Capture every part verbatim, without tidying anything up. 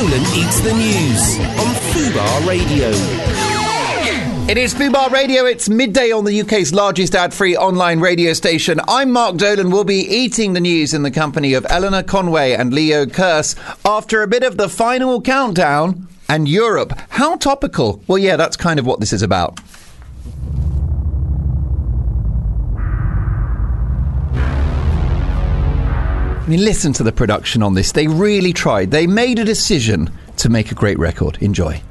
Dolan Eats the News on Fubar Radio. It is Fubar Radio. It's midday on the U K's largest ad-free online radio station. I'm Mark Dolan. We'll be eating the news in the company of Eleanor Conway and Leo Kearse after a bit of the final countdown and Europe. How topical? Well, yeah, that's kind of what this is about. I mean, listen to the production on this. They really tried. They made a decision to make a great record. Enjoy.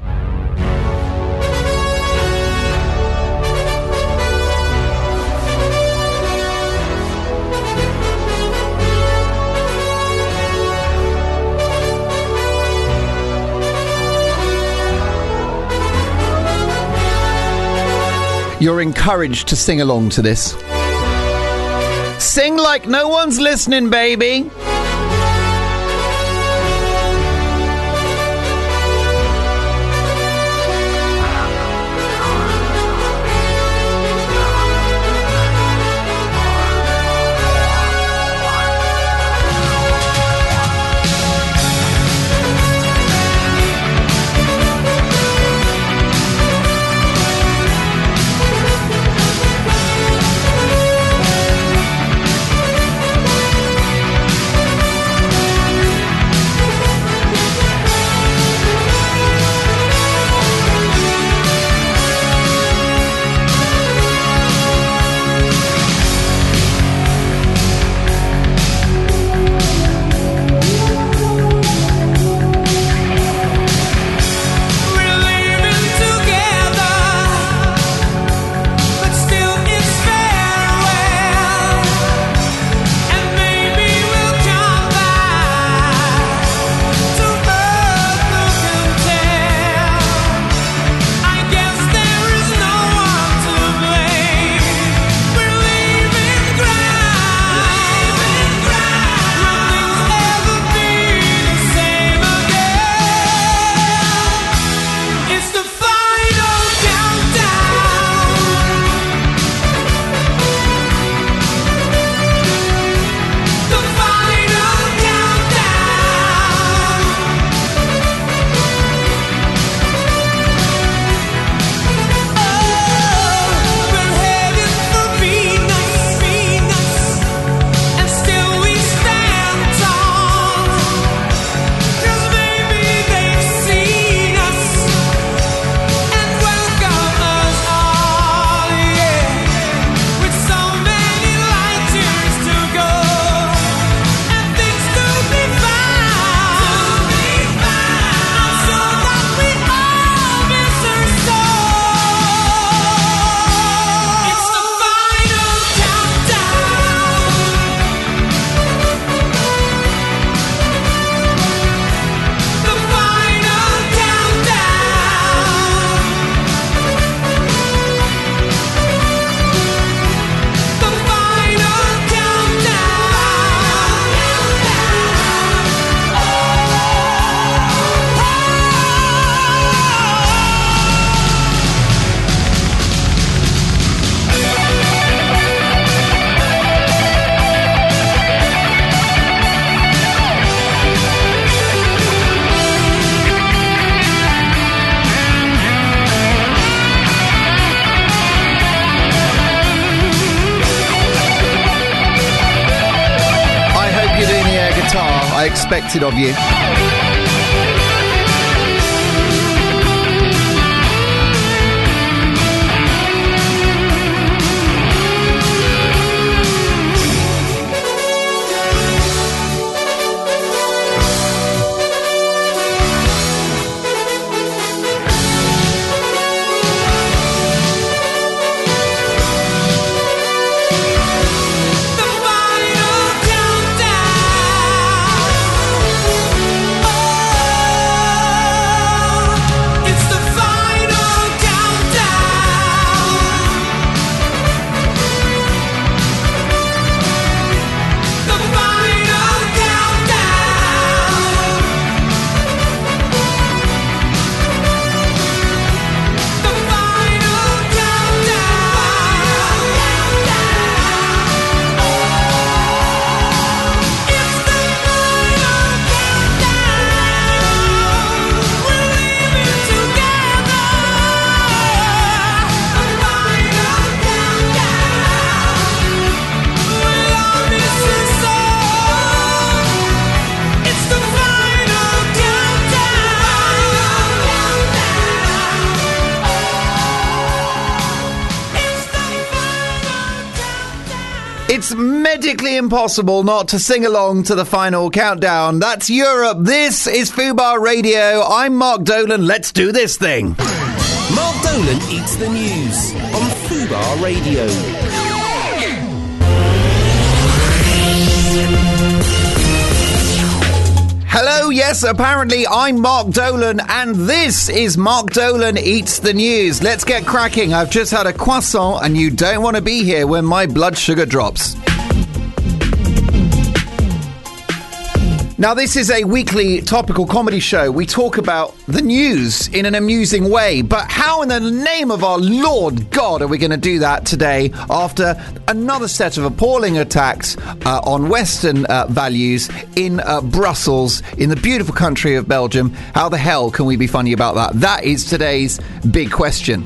You're encouraged to sing along to this. Sing like no one's listening, baby. I expected of you. Oh It's medically impossible not to sing along to the final countdown. That's Europe. This is Fubar Radio. I'm Mark Dolan. Let's do this thing. Mark Dolan eats the news on Fubar Radio. Hello, yes, apparently I'm Mark Dolan, and this is Mark Dolan Eats the News. Let's get cracking. I've just had a croissant, and you don't want to be here when my blood sugar drops. Now, this is a weekly topical comedy show. We talk about the news in an amusing way. But how in the name of our Lord God are we going to do that today after another set of appalling attacks uh, on Western uh, values in uh, Brussels, in the beautiful country of Belgium? How the hell can we be funny about that? That is today's big question.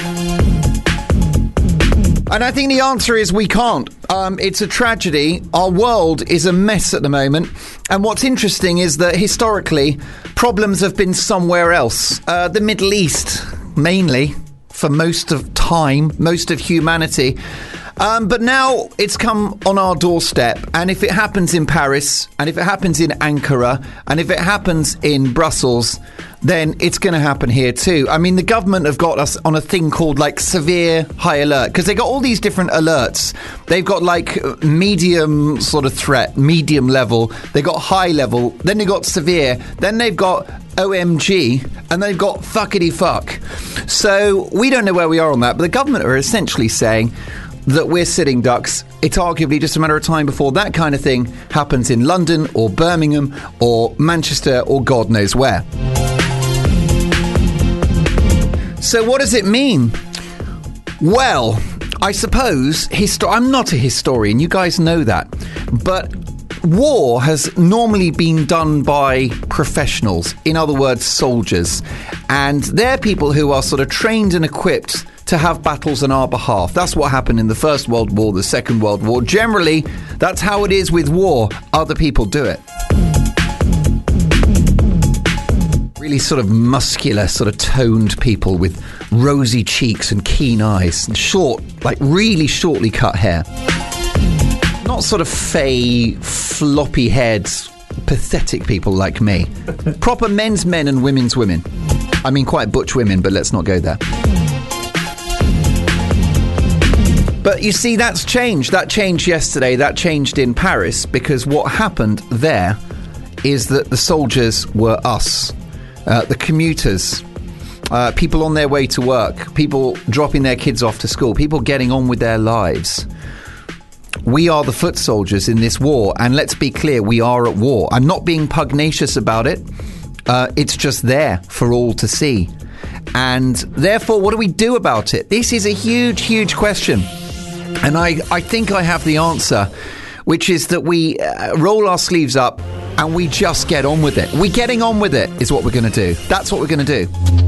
And I think the answer is we can't. Um, it's a tragedy. Our world is a mess at the moment. And what's interesting is that historically, problems have been somewhere else. Uh, the Middle East, mainly, for most of time, most of humanity. Um, but now it's come on our doorstep. And if it happens in Paris, and if it happens in Ankara, and if it happens in Brussels, then it's going to happen here too. I mean, the government have got us on a thing called like severe high alert, because they got all these different alerts. They've got like medium sort of threat, medium level. They got high level. Then they got severe. Then they've got O M G, and they've got fuckity fuck. So we don't know where we are on that. But the government are essentially saying that we're sitting ducks. It's arguably just a matter of time before that kind of thing happens in London or Birmingham or Manchester or God knows where. So what does it mean? Well, I suppose histo- I'm not a historian, you guys know that, but war has normally been done by professionals, in other words, soldiers, and they're people who are sort of trained and equipped to have battles on our behalf. That's what happened in the First World War, the Second World War. Generally, that's how it is with war. Other people do it. Really sort of muscular, sort of toned people with rosy cheeks and keen eyes and short, like really shortly cut hair. Not sort of fey, floppy haired, pathetic people like me. Proper men's men and women's women. I mean, quite butch women, but let's not go there. But you see, that's changed. That changed yesterday. That changed in Paris, because what happened there is that the soldiers were us. Uh, the commuters, uh, people on their way to work, people dropping their kids off to school, people getting on with their lives. We are the foot soldiers in this war, and let's be clear, we are at war. I'm not being pugnacious about it. Uh, it's just there for all to see. And therefore, what do we do about it? This is a huge, huge question. And I, I think I have the answer, which is that we uh, roll our sleeves up and we just get on with it. We getting on with it is what we're going to do. That's what we're going to do.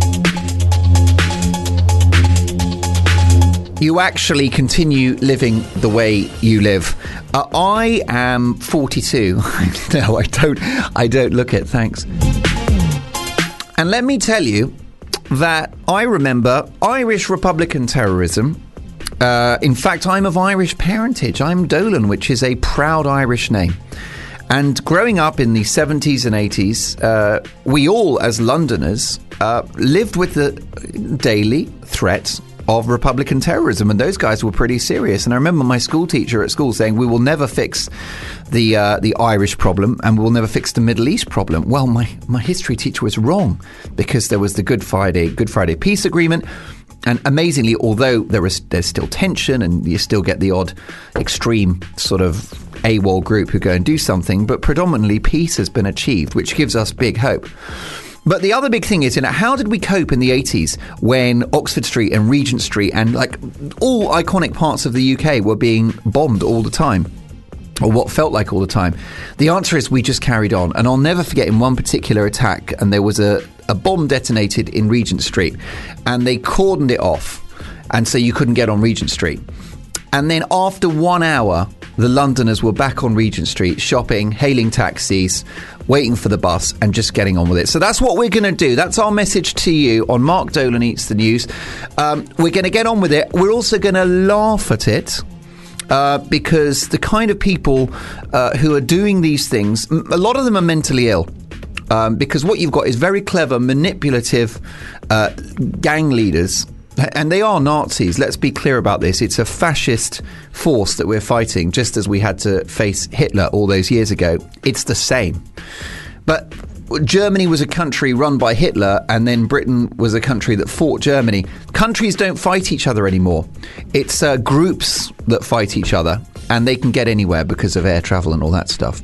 You actually continue living the way you live. Uh, I am forty-two. No, I don't. I don't look it. Thanks. And let me tell you that I remember Irish Republican terrorism. Uh, in fact, I'm of Irish parentage. I'm Dolan, which is a proud Irish name. And growing up in the seventies and eighties, uh, we all, as Londoners, uh, lived with the daily threat of Republican terrorism. And those guys were pretty serious. And I remember my school teacher at school saying, we will never fix the uh, the Irish problem, and we will never fix the Middle East problem. Well, my, my history teacher was wrong, because there was the Good Friday, Good Friday peace agreement. And amazingly, although there is there's still tension and you still get the odd extreme sort of AWOL group who go and do something, but predominantly peace has been achieved, which gives us big hope. But the other big thing is, you know, how did we cope in the eighties when Oxford Street and Regent Street and like all iconic parts of the U K were being bombed all the time? Or what felt like all the time? The answer is we just carried on. And I'll never forget in one particular attack, and there was a, a bomb detonated in Regent Street, and they cordoned it off, and so you couldn't get on Regent Street. And then after one hour, the Londoners were back on Regent Street, shopping, hailing taxis, waiting for the bus, and just getting on with it. So that's what we're going to do. That's our message to you on Mark Dolan Eats the News. Um, we're going to get on with it. We're also going to laugh at it. uh, because the kind of people uh, who are doing these things, a lot of them are mentally ill. Um, because what you've got is very clever, manipulative uh, gang leaders. And they are Nazis. Let's be clear about this. It's a fascist force that we're fighting, just as we had to face Hitler all those years ago. It's the same. But Germany was a country run by Hitler, and then Britain was a country that fought Germany. Countries don't fight each other anymore. It's uh, groups that fight each other, and they can get anywhere because of air travel and all that stuff.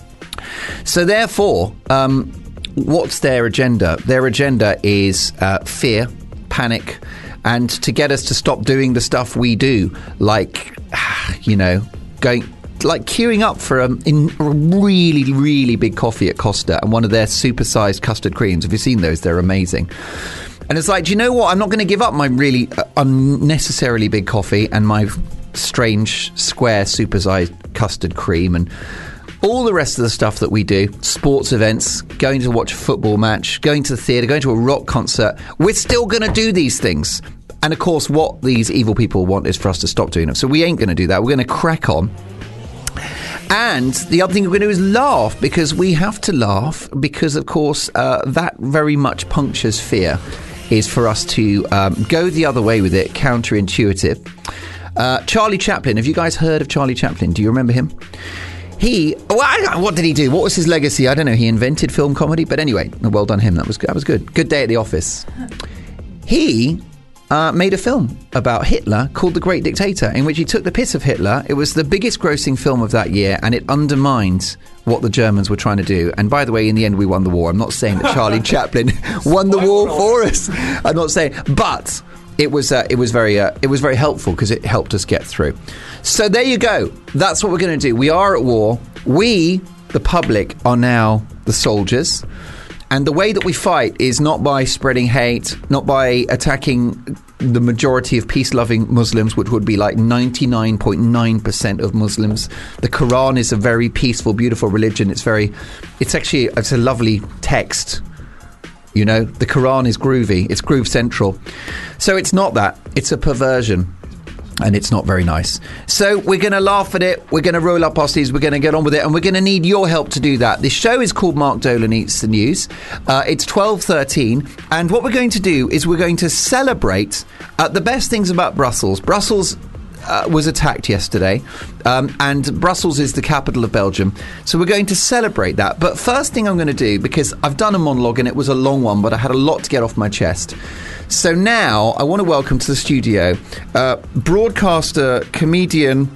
So therefore, um, what's their agenda? Their agenda is uh, fear, panic, and to get us to stop doing the stuff we do, like, you know, going, like queuing up for a, in a really, really big coffee at Costa and one of their supersized custard creams. Have you seen those? They're amazing. And it's like, do you know what? I'm not going to give up my really uh, unnecessarily big coffee and my strange square supersized custard cream and all the rest of the stuff that we do, sports events, going to watch a football match, going to the theatre, going to a rock concert. We're still going to do these things. And of course, what these evil people want is for us to stop doing them. So we ain't going to do that. We're going to crack on. And the other thing we're going to do is laugh, because we have to laugh because, of course, uh, that very much punctures fear, is for us to um, go the other way with it, counterintuitive. Uh, Charlie Chaplin. Have you guys heard of Charlie Chaplin? Do you remember him? He, well, what did he do? What was his legacy? I don't know. He invented film comedy, but anyway, well done him. That was that was good. Good day at the office. He uh, made a film about Hitler called The Great Dictator, in which he took the piss of Hitler. It was the biggest grossing film of that year, and it undermined what the Germans were trying to do. And by the way, in the end, we won the war. I'm not saying that Charlie Chaplin won the war for us. I'm not saying, but it was uh, it was very uh, it was very helpful because it helped us get through. So there you go. That's what we're going to do. We are at war. We, the public, are now the soldiers. And the way that we fight is not by spreading hate, not by attacking the majority of peace-loving Muslims, which would be like ninety-nine point nine percent of Muslims. The Quran is a very peaceful, beautiful religion. It's very, it's actually, it's a lovely text. You know, the Quran is groovy. It's groove central. So it's not that. It's a perversion. And it's not very nice. So we're going to laugh at it. We're going to roll up our sleeves. We're going to get on with it. And we're going to need your help to do that. This show is called Mark Dolan Eats the News. Uh, it's twelve thirteen. And what we're going to do is we're going to celebrate uh, the best things about Brussels. Brussels uh, was attacked yesterday. Um, and Brussels is the capital of Belgium. So we're going to celebrate that. But first thing I'm going to do, because I've done a monologue and it was a long one, but I had a lot to get off my chest. So now I want to welcome to the studio uh, broadcaster, comedian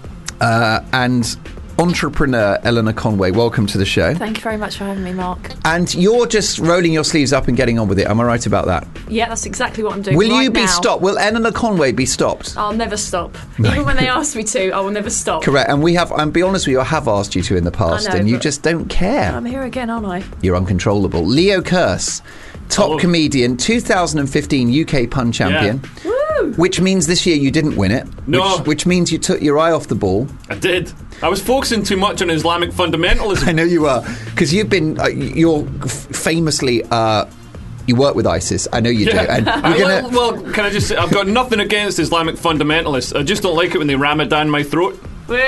uh, and entrepreneur Eleanor Conway. Welcome to the show. Thank you very much for having me, Mark. And you're just rolling your sleeves up and getting on with it. Am I right about that? Yeah, that's exactly what I'm doing. Will right you be now. stopped? Will Eleanor Conway be stopped? I'll never stop. Even when they ask me to, I will never stop. Correct. And we have, and be honest with you, I have asked you to in the past, I know, and you but just don't care. I'm here again, aren't I? You're uncontrollable. Leo Kearse, top Hello. comedian, two thousand fifteen U K pun champion. Yeah. Woo! Which means this year you didn't win it. No. Which, which means you took your eye off the ball. I did. I was focusing too much on Islamic fundamentalism. I know you are. Because you've been, uh, you're f- famously, uh, you work with ISIS. I know you do. And I, we're gonna, well, well, can I just say, I've got nothing against Islamic fundamentalists. I just don't like it when they Ramadan my throat.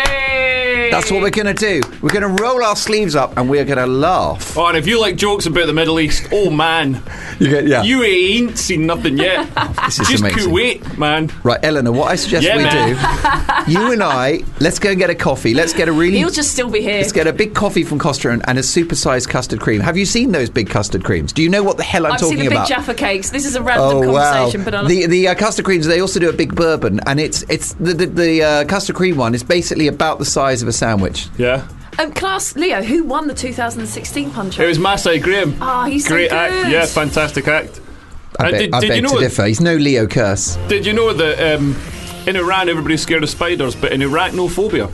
that's what we're going to do. We're going to roll our sleeves up and we're going to laugh. Oh, and if you like jokes about the Middle East, oh man, You get, yeah. you ain't seen nothing yet. This is just amazing. Kuwait, man. Right, Eleanor, what I suggest Yeah, we man. do, you and I, let's go and get a coffee. Let's get a really... He'll just still be here. Let's get a big coffee from Costa and, and a supersized custard cream. Have you seen those big custard creams? Do you know what the hell I'm I've talking seen the about? big Jaffa cakes. This is a random Oh wow! conversation, but I'll... The the uh, custard creams, they also do a big bourbon, and it's it's the the, the uh, custard cream one is basically about the size of a sandwich. Yeah. Um, can I ask Leo, who won the two thousand sixteen punch? It was Masai Graham. Ah, he's so Great good. act. Yeah, fantastic act. I Uh, beg, did- I did beg you know to it- differ. He's no Leo Kearse. Did you know that um, in Iran everybody's scared of spiders, but in arachnophobia?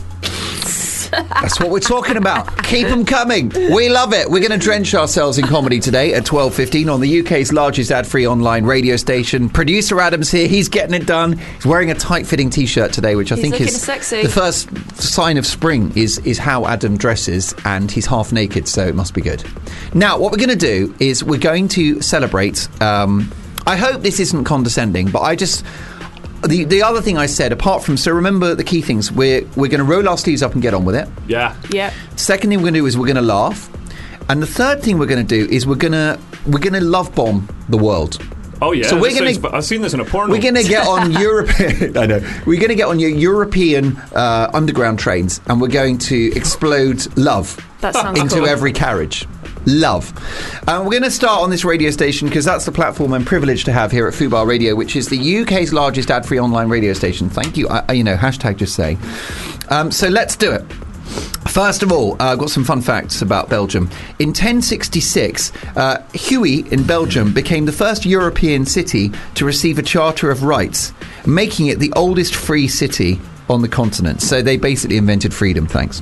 That's what we're talking about. Keep them coming. We love it. We're going to drench ourselves in comedy today at twelve fifteen on the U K's largest ad-free online radio station. Producer Adam's here. He's getting it done. He's wearing a tight-fitting T-shirt today, which I He's think looking is sexy. the first sign of spring is, is how Adam dresses, and he's half naked, so it must be good. Now, what we're going to do is we're going to celebrate... Um, I hope this isn't condescending, but I just... the the other thing I said, apart from, so remember the key things, we're we're going to roll our sleeves up and get on with it. Yeah. Yeah. Second thing we're going to do is we're going to laugh, and the third thing we're going to do is we're going to we're going to love bomb the world. Oh yeah. So we're this gonna- sounds- I've seen this in a porno. We're going to get on European. I know. We're going to get on your European uh, underground trains, and we're going to explode love That sounds into cool. every carriage. Love. Uh, we're going to start on this radio station because that's the platform I'm privileged to have here at Fubar Radio, which is the U K's largest ad-free online radio station. Thank you. I, I, you know, hashtag just saying. Um, so let's do it. First of all, uh, I've got some fun facts about Belgium. In ten sixty-six, uh, Huy in Belgium became the first European city to receive a Charter of Rights, making it the oldest free city on the continent. So they basically invented freedom. Thanks.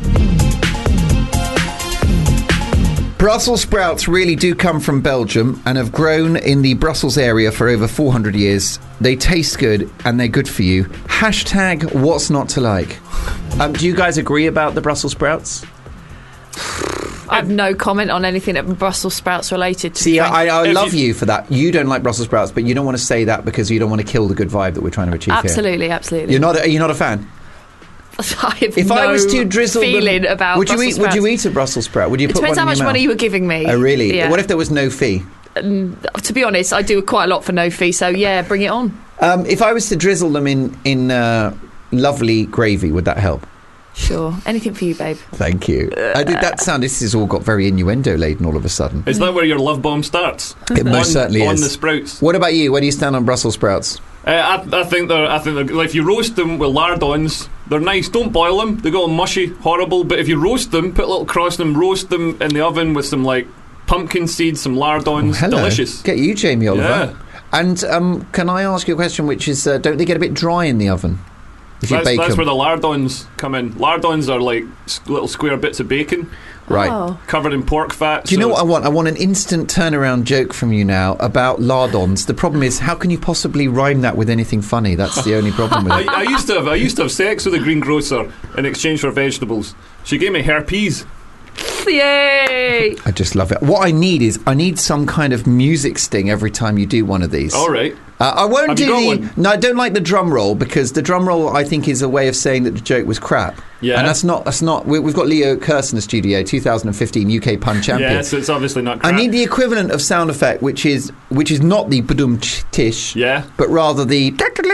Brussels sprouts really do come from Belgium and have grown in the Brussels area for over four hundred years. They taste good and they're good for you. Hashtag what's not to like. Um, do you guys agree about the Brussels sprouts? I have no comment on anything that Brussels sprouts related to. See, I, I If love you- you for that. You don't like Brussels sprouts, but you don't want to say that because you don't want to kill the good vibe that we're trying to achieve here. Absolutely, absolutely. You're not. A, you're not a fan. I have If no I was to drizzle feeling them, about would you Brussels eat? Would you sprouts. eat a Brussels sprout? Would you It put depends one how in much your money mouth? you were giving me. Oh, really? Yeah. What if there was no fee? To be honest, I do quite a lot for no fee, so yeah, bring it on. Um, if I was to drizzle them in in uh, lovely gravy, would that help? Sure. Anything for you, babe. Thank you. I did that sound. This has all got very innuendo laden all of a sudden. Is that where your love bomb starts? It most on, certainly on is. the sprouts. What about you? Where do you stand on Brussels sprouts? Uh, I, I think they're. I think they're, like, if you roast them with lardons, they're nice. Don't boil them; they go all mushy, horrible. But if you roast them, put a little cross in them, roast them in the oven with some like pumpkin seeds, some lardons. Hello. Delicious. Get you, Jamie Oliver. Yeah. And um, can I ask you a question, which is, uh, don't they get a bit dry in the oven if you That's, bake that's them? where the lardons come in. Lardons are like s- little square bits of bacon Right. Oh. covered in pork fat. Do you so know what I want? I want an instant turnaround joke from you now about lardons. The problem is, how can you possibly rhyme that with anything funny? That's the only problem with I, it. I used to have I used to have sex with a greengrocer in exchange for vegetables. She gave me herpes. Yay! I just love it. What I need is, I need some kind of music sting every time you do one of these. All right. Uh, I won't Have do you got the. one? No, I don't like the drum roll because the drum roll, I think, is a way of saying that the joke was crap. Yeah. And that's not. That's not. We, we've got Leo Kurse in the studio, twenty fifteen U K pun champion. Yeah, so it's obviously not crap. I need the equivalent of sound effect, which is which is not the badum tish, Yeah. but rather the.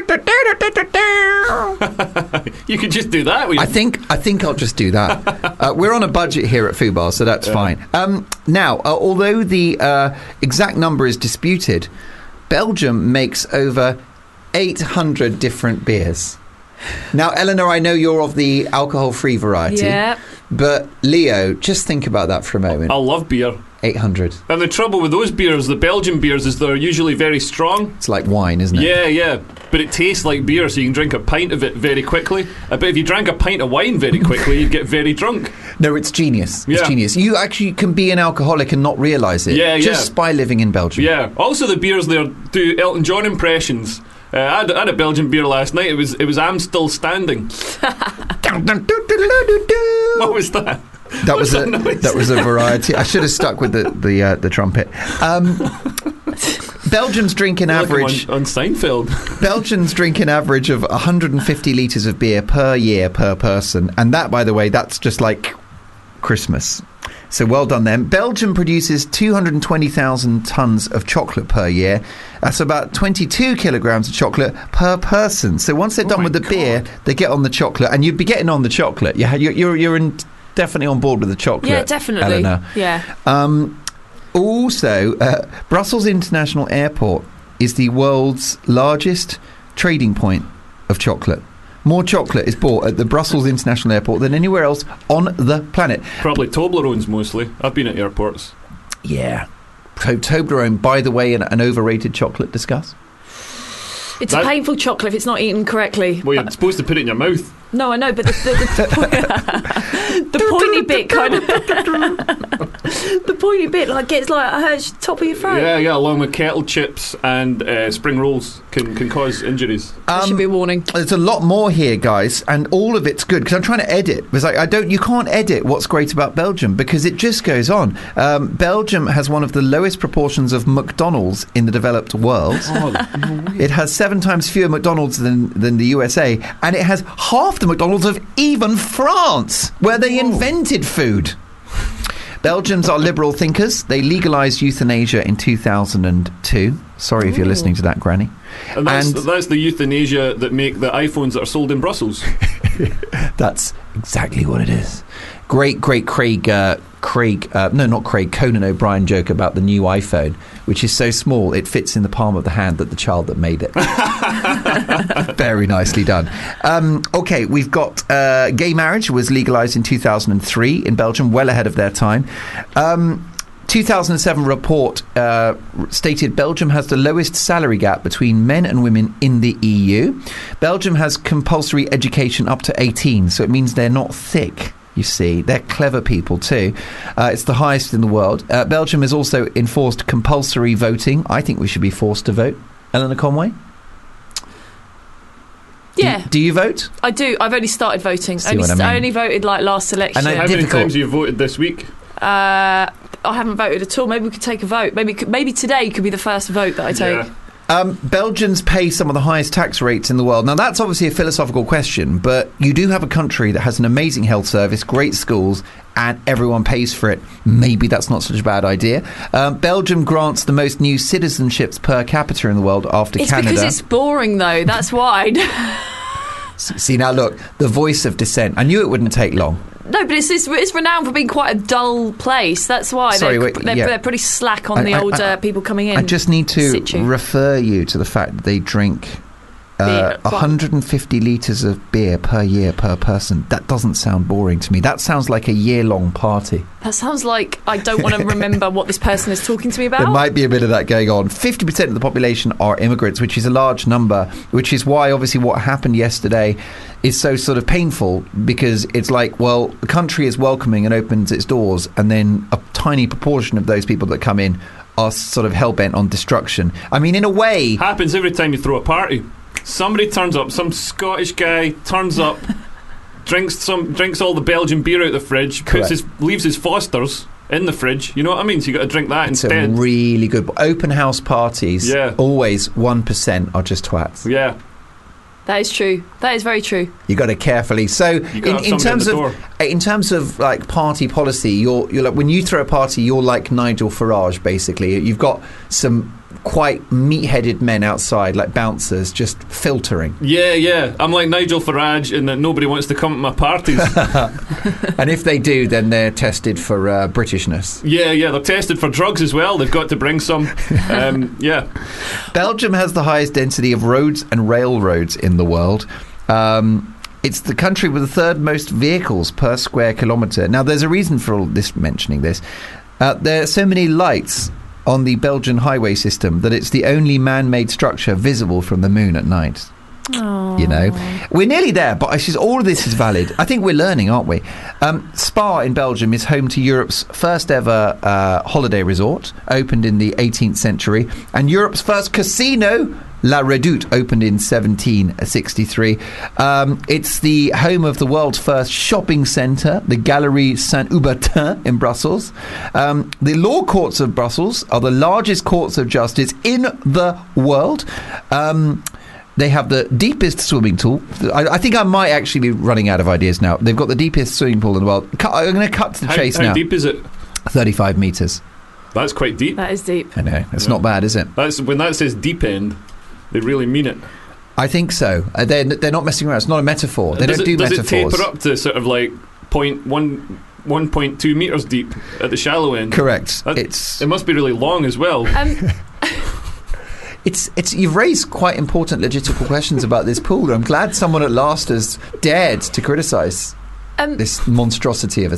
You could just do that. I think I think I'll just do that. Uh, we're on a budget here at Fubar, so that's fine. Um, now, uh, although the uh, exact number is disputed, Belgium makes over eight hundred different beers. Now, Eleanor, I know you're of the alcohol-free variety. Yeah. But Leo, just think about that for a moment. I love beer. eight hundred. And the trouble with those beers, the Belgian beers, is they're usually very strong. It's like wine, isn't it? Yeah, yeah. But it tastes like beer, so you can drink a pint of it very quickly. I bet if you drank a pint of wine very quickly, you'd get very drunk. No, it's genius. It's Yeah. genius. You actually can be an alcoholic and not realise it. Yeah, yeah. Just by living in Belgium. Yeah. Also, the beers there do Elton John impressions. Uh, I, had, I had a Belgian beer last night. It was it was I'm Still Standing. What was that? That was What's a that noise? that was a variety. I should have stuck with the the uh, the trumpet. Um, Belgians drink an Like I'm average. on, on Seinfeld. Belgians drink an average of one hundred fifty litres of beer per year per person, and that, by the way, that's just like Christmas. So well done them. Belgium produces two hundred twenty thousand tonnes of chocolate per year. That's about twenty-two kilograms of chocolate per person. So once they're done my with the God. beer, they get on the chocolate, and you'd be getting on the chocolate. Yeah, you're you're, you're in, definitely on board with the chocolate. Yeah, definitely. Eleanor. Yeah. Um, also, uh, Brussels International Airport is the world's largest trading point of chocolate. More chocolate is bought at the Brussels International Airport than anywhere else on the planet. Probably Toblerones mostly. I've been at airports. Yeah. So Toblerone, by the way, an, an overrated chocolate. Discuss. It's That- a painful chocolate if it's not eaten correctly. Well, you're supposed to put it in your mouth. No, I know, but the, the, the, the pointy bit kind of... the pointy bit like gets like hurts the top of your throat. Yeah, yeah, along with kettle chips and uh, spring rolls can, can cause injuries. That should be a warning. There's a lot more here, guys, and all of it's good because I'm trying to edit. It's like I don't, you can't edit what's great about Belgium because it just goes on. Um, Belgium has one of the lowest proportions of McDonald's in the developed world. Oh, it has seven times fewer McDonald's than than the U S A, and it has half the McDonald's of even France, where they Whoa. invented food. Belgians are liberal thinkers. They legalised euthanasia in two thousand two. Sorry if you're Ooh. listening to that, Granny. And that's, And- that's the euthanasia that make the iPhones that are sold in Brussels. That's exactly what it is. Great, great Craig, uh, Craig, uh, no, not Craig, Conan O'Brien joke about the new iPhone, which is so small it fits in the palm of the hand that the child that made it. Very nicely done. Um, okay, we've got uh, gay marriage was legalised in two thousand three in Belgium, well ahead of their time. Um, two thousand seven report uh, stated Belgium has the lowest salary gap between men and women in the E U. Belgium has compulsory education up to eighteen, so it means they're not thick. You see, they're clever people too. Uh, it's the highest in the world. Uh, Belgium has also enforced compulsory voting. I think we should be forced to vote. Eleanor Conway? Yeah, Do, do you vote? I do. I've only started voting. See Only, what I mean. I only voted like last election. And I How many Difficult. times have you voted this week? Uh, I haven't voted at all. Maybe we could take a vote. Maybe maybe today could be the first vote that I take. Yeah. Um, Belgians pay some of the highest tax rates in the world. Now, that's obviously a philosophical question, but you do have a country that has an amazing health service, great schools, and everyone pays for it. Maybe that's not such a bad idea. Um, Belgium grants the most new citizenships per capita in the world after It's Canada. because it's boring, though. That's why. See, now look, the voice of dissent. I knew it wouldn't take long. No, but it's, it's it's renowned for being quite a dull place. That's why Sorry, they're, wait, they're, yeah. they're pretty slack on I- the I- older I- people coming in. I just need to situ. refer you to the fact that they drink uh, Beer. one hundred fifty litres of beer per year per person. That doesn't sound boring to me. That sounds like a year-long party. That sounds like I don't want to remember what this person is talking to me about. There might be a bit of that going on. fifty percent of the population are immigrants, which is a large number, which is why, obviously, what happened yesterday is so sort of painful, because it's like, well, the country is welcoming and opens its doors, and then a tiny proportion of those people that come in are sort of hell-bent on destruction. I mean, in a way... Happens every time you throw a party. Somebody turns up, some Scottish guy turns up, drinks some, drinks all the Belgian beer out the fridge, puts Correct. his, leaves his Fosters in the fridge. You know what I mean? So you got to drink that It's instead. a really good... Open house parties, Yeah. always one percent are just twats. yeah, That is true. That is very true. You got to carefully. So, You gotta in, have in somebody terms at of the door. in terms of like party policy, you're you're like when you throw a party, you're like Nigel Farage. Basically, you've got some quite meat-headed men outside, like bouncers, just filtering. yeah, yeah. I'm like Nigel Farage in that nobody wants to come to my parties. And if they do, then they're tested for uh, Britishness. yeah, yeah. They're tested for drugs as well. They've got to bring some. Um, yeah. Belgium has the highest density of roads and railroads in the world. Um, it's the country with the third most vehicles per square kilometre. Now, there's a reason for all this mentioning this. Uh, there are so many lights on the Belgian highway system that it's the only man-made structure visible from the moon at night. You know, we're nearly there, but actually all of this is valid. I think we're learning, aren't we? Um, Spa in Belgium is home to Europe's first ever uh, holiday resort, opened in the eighteenth century, and Europe's first casino, La Redoute, opened in seventeen sixty-three. Um, it's the home of the world's first shopping centre, the Galerie Saint-Hubertin in Brussels. Um, the law courts of Brussels are the largest courts of justice in the world. Um, They have the deepest swimming pool. I, I think I might actually be running out of ideas now. They've got the deepest swimming pool in the world. Cut, I'm going to cut to the How, chase how now. deep is it? thirty-five metres. That's quite deep. That is deep. I know. It's Yeah. not bad, is it? That's when that says deep end. They really mean it. I think so. Uh, they're, they're not messing around. It's not a metaphor. They does don't it, do does metaphors. it taper up to sort of like point one, one point two meters deep at the shallow end? Correct. That- It's It must be really long as well. Um, it's it's. You've raised quite important logistical questions about this pool. I'm glad someone at last has dared to criticise um, this monstrosity of a thing.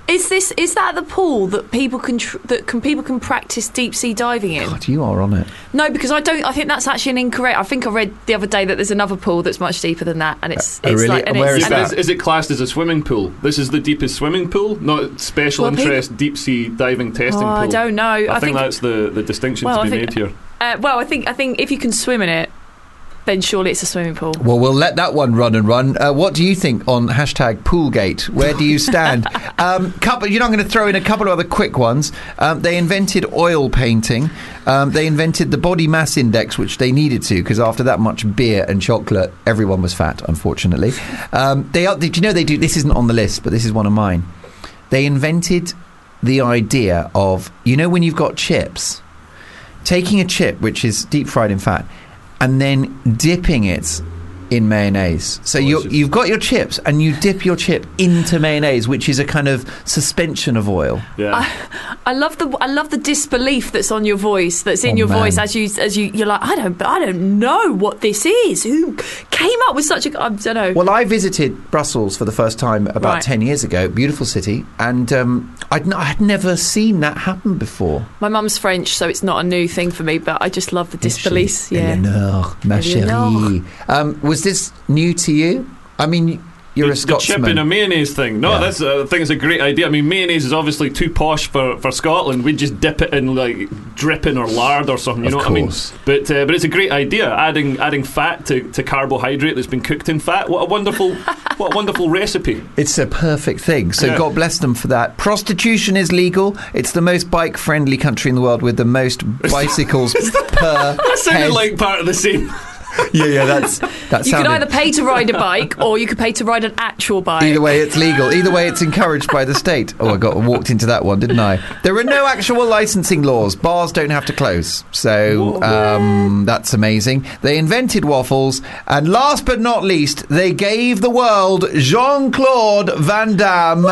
Is this is that the pool that people can tr- that can people can practice deep sea diving in? God, you are on it. No, because I don't. I think that's actually an incorrect. I think I read the other day that there's another pool that's much deeper than that, and it's, Uh, it's really? like and Where it's, is and that? Is, is it classed as a swimming pool? This is the deepest swimming pool, not special Well, people- interest deep sea diving testing Oh, pool. I don't know. I, I think, think- that's the, the distinction Well, to I be think- made here. Uh, well, I think I think if you can swim in it, then surely it's a swimming pool. Well, we'll let that one run and run. Uh, what do you think on hashtag Poolgate? Where do you stand? um, couple, you know, I'm going to throw in a couple of other quick ones. Um, they invented oil painting. Um, they invented the body mass index, which they needed to, because after that much beer and chocolate, everyone was fat, unfortunately. Um, they are, did you know they do? This isn't on the list, but this is one of mine. They invented the idea of, you know, when you've got chips, taking a chip, which is deep fried in fat, and then dipping it in mayonnaise. So you you've got your chips and you dip your chip into mayonnaise, which is a kind of suspension of oil. Yeah. I, I love the I love the disbelief that's on your voice, that's in Oh, your man. voice as you as you you're like I don't I don't know what this is. Who came up with such a I don't know. Well, I visited Brussels for the first time about Right. ten years ago. Beautiful city, and um, I'd n- I'd never seen that happen before. My mum's French, so it's not a new thing for me. But I just love the disbelief. Yeah. Eleanor, ma Eleanor. chérie. Um, was this new to you? I mean, you're the, a Scotsman. The chip in a mayonnaise thing. No, Yeah. that's uh, I think it's a great idea. I mean, mayonnaise is obviously too posh for, for Scotland. We'd just dip it in like dripping or lard or something. You Of know what I mean? course. But uh, but it's a great idea. Adding adding fat to, to carbohydrate that's been cooked in fat. What a wonderful what a wonderful recipe. It's a perfect thing. So Yeah. God bless them for that. Prostitution is legal. It's the most bike-friendly country in the world with the most bicycles per That sounded head. like part of the same. yeah, yeah. That's that You sounded. could either pay to ride a bike or you could pay to ride an actual bike. Either way, it's legal. Either way, it's encouraged by the state. Oh, I got walked into that one, didn't I? There are no actual licensing laws. Bars don't have to close. So um, that's amazing. They invented waffles. And last but not least, they gave the world Jean-Claude Van Damme.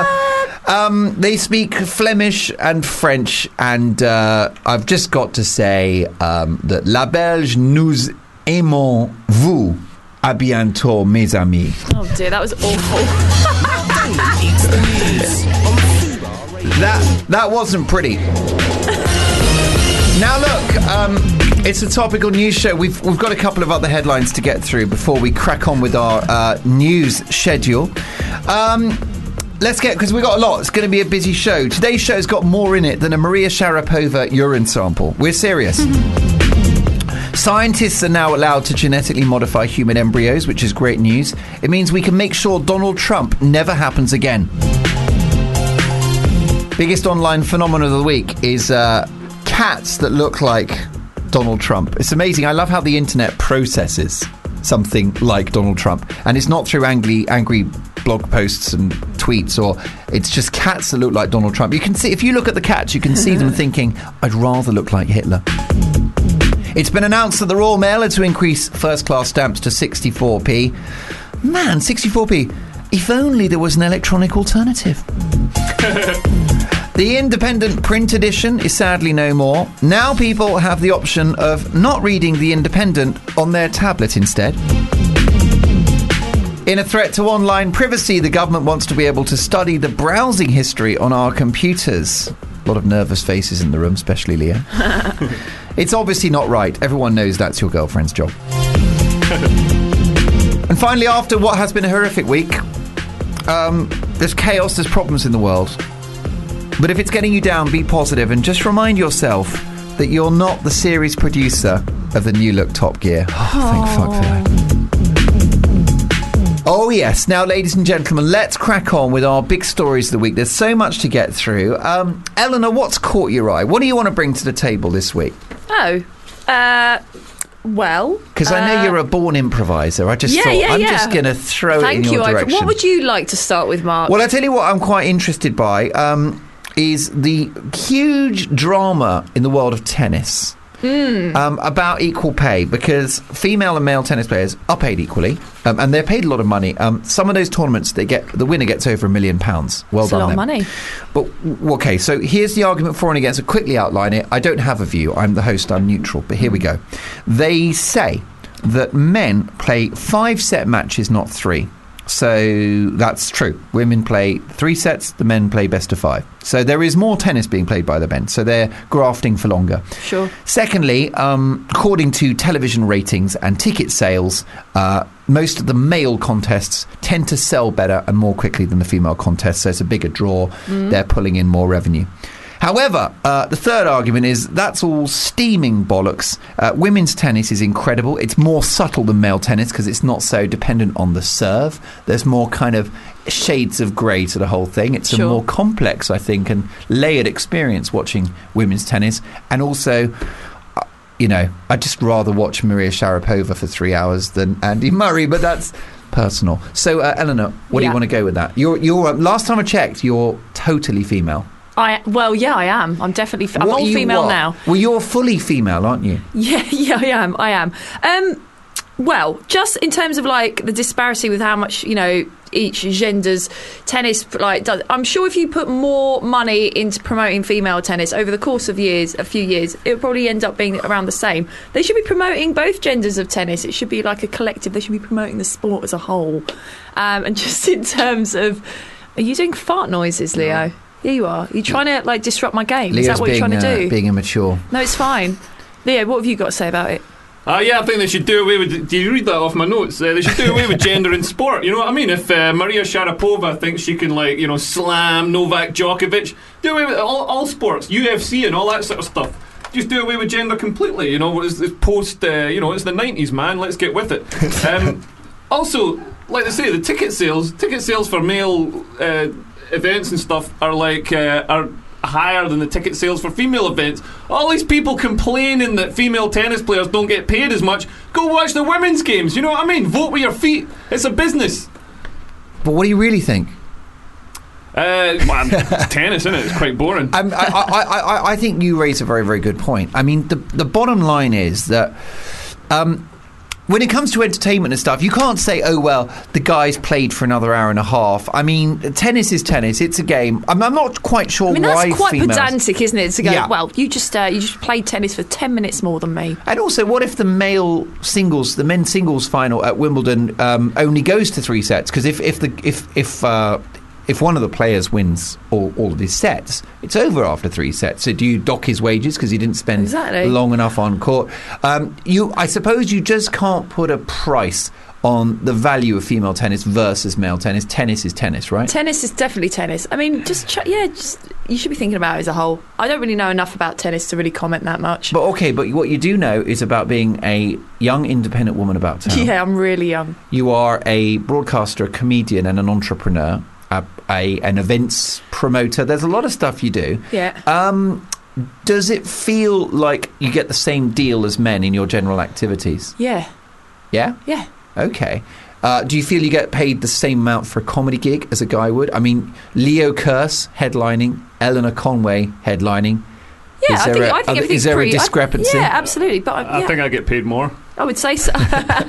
Um, they speak Flemish and French. And uh, I've just got to say um, that La Belge nous aimons vous. À bientôt, mes amis. Oh dear, that was awful. Eats the news on Fubar Radio. That that wasn't pretty. Now look, um, it's a topical news show. We've we've got a couple of other headlines to get through before we crack on with our uh, news schedule. Um, let's get because we've got a lot. It's going to be a busy show. Today's show's got more in it than a Maria Sharapova urine sample. We're serious. Scientists are now allowed to genetically modify human embryos, which is great news. It means we can make sure Donald Trump never happens again. Biggest online phenomenon of the week is uh, cats that look like Donald Trump. It's amazing. I love how the internet processes something like Donald Trump. And it's not through angry, angry blog posts and tweets, or it's just cats that look like Donald Trump. You can see, if you look at the cats, you can see them thinking, I'd rather look like Hitler. It's been announced that the Royal Mail are to increase first-class stamps to sixty-four p. Man, sixty-four p. If only there was an electronic alternative. The independent print edition is sadly no more. Now people have the option of not reading The Independent on their tablet instead. In a threat to online privacy, the government wants to be able to study the browsing history on our computers. A lot of nervous faces in the room, especially Leah. It's obviously not right. Everyone knows that's your girlfriend's job. And finally, after what has been a horrific week, um, there's chaos, there's problems in the world. But if it's getting you down, be positive and just remind yourself that you're not the series producer of the new look Top Gear. Oh, thank fuck for that. Oh yes, now ladies and gentlemen, let's crack on with our big stories of the week. There's so much to get through. Um, Eleanor, what's caught your eye? What do you want to bring to the table this week? Oh, uh, well, Because I know uh, you're a born improviser. I just yeah, thought yeah, I'm yeah. just going to throw Thank it in you. your I- direction. What would you like to start with, Mark? Well, I tell you what I'm quite interested by um, is the huge drama in the world of tennis. Mm. Um, about equal pay, because female and male tennis players are paid equally, um, and they're paid a lot of money. Um, some of those tournaments, they get the winner gets over a million pounds. Well That's done, a lot of them. money. But w- okay, so here's the argument for and against. I'll quickly outline it. I don't have a view. I'm the host. I'm neutral. But here we go. They say that men play five set matches, not three. so that's true. Women play three sets, the men play best of five. So there is more tennis being played by the men. So they're grafting for longer. Sure. Secondly, um, according to television ratings and ticket sales, uh, most of the male contests tend to sell better and more quickly than the female contests. So it's a bigger draw. Mm. They're pulling in more revenue. However, uh, the third argument is that's all steaming bollocks. Uh, women's tennis is incredible. It's more subtle than male tennis because it's not so dependent on the serve. There's more kind of shades of grey to the whole thing. It's Sure. a more complex, I think, and layered experience watching women's tennis. And also, uh, you know, I'd just rather watch Maria Sharapova for three hours than Andy Murray, but that's personal. So, uh, Eleanor, what do Yeah. you want to go with that? You're, you're, uh, last time I checked, you're totally female. I well, yeah, I am. I'm definitely. F- I'm What all you female what? now. Well, you're fully female, aren't you? Yeah, yeah, I am. I am. Um, well, just in terms of like the disparity with how much, you know, each gender's tennis like does. I'm sure if you put more money into promoting female tennis over the course of years, a few years, it would probably end up being around the same. They should be promoting both genders of tennis. It should be like a collective. They should be promoting the sport as a whole. Um, and just in terms of, are you doing fart noises, Leo? Yeah, you are. You're trying to like disrupt my game. Leo's Is that what being, you're trying to uh, do? being immature. No, it's fine. Leo, what have you got to say about it? Uh, yeah, I think they should do away with... Do you read that off my notes? Uh, they should do away with gender in sport. You know what I mean? If uh, Maria Sharapova thinks she can, like, you know, slam Novak Djokovic, do away with all, all sports, U F C and all that sort of stuff. Just do away with gender completely. You know, it's, it's post... Uh, you know, it's the nineties, man. Let's get with it. Um, also, like they say, the ticket sales, ticket sales for male uh, events and stuff are like uh, are higher than the ticket sales for female events. All these people complaining that female tennis players don't get paid as much. Go watch the women's games. You know what I mean? Vote with your feet. It's a business. But what do you really think? Uh, well, it's tennis, isn't it? It's quite boring. Um, I, I, I, I, I think you raise a very, very good point. I mean, the the bottom line is that um, when it comes to entertainment and stuff, you can't say, oh, well, the guys played for another hour and a half. I mean, tennis is tennis. It's a game. I'm, I'm not quite sure I mean, why that's quite females... pedantic, isn't it? To go, Yeah. well, you just uh, you just played tennis for ten minutes more than me. And also, what if the male singles, the men's singles final at Wimbledon um, only goes to three sets? Because if if the if if uh, if one of the players wins all, all of his sets, it's over after three sets. So do you dock his wages because he didn't spend Exactly. long enough on court? Um, you, I suppose, you just can't put a price on the value of female tennis versus male tennis. Tennis is tennis, right? Tennis is definitely tennis. I mean, just ch- yeah, just you should be thinking about it as a whole. I don't really know enough about tennis to really comment that much. But okay, but what you do know is about being a young independent woman about town. Yeah, I'm really young. You are a broadcaster, a comedian, and an entrepreneur, a, a an events promoter. There's a lot of stuff you do. Yeah. Um, does it feel like you get the same deal as men in your general activities? Yeah. Yeah? Yeah. Okay. Uh, do you feel you get paid the same amount for a comedy gig as a guy would? I mean, Leo Kearse headlining, Eleanor Conway headlining. Yeah, Is I there think, a- I think are- everything's is there a pretty, I- discrepancy? yeah, absolutely. But I, I yeah, think I get paid more. I would say so.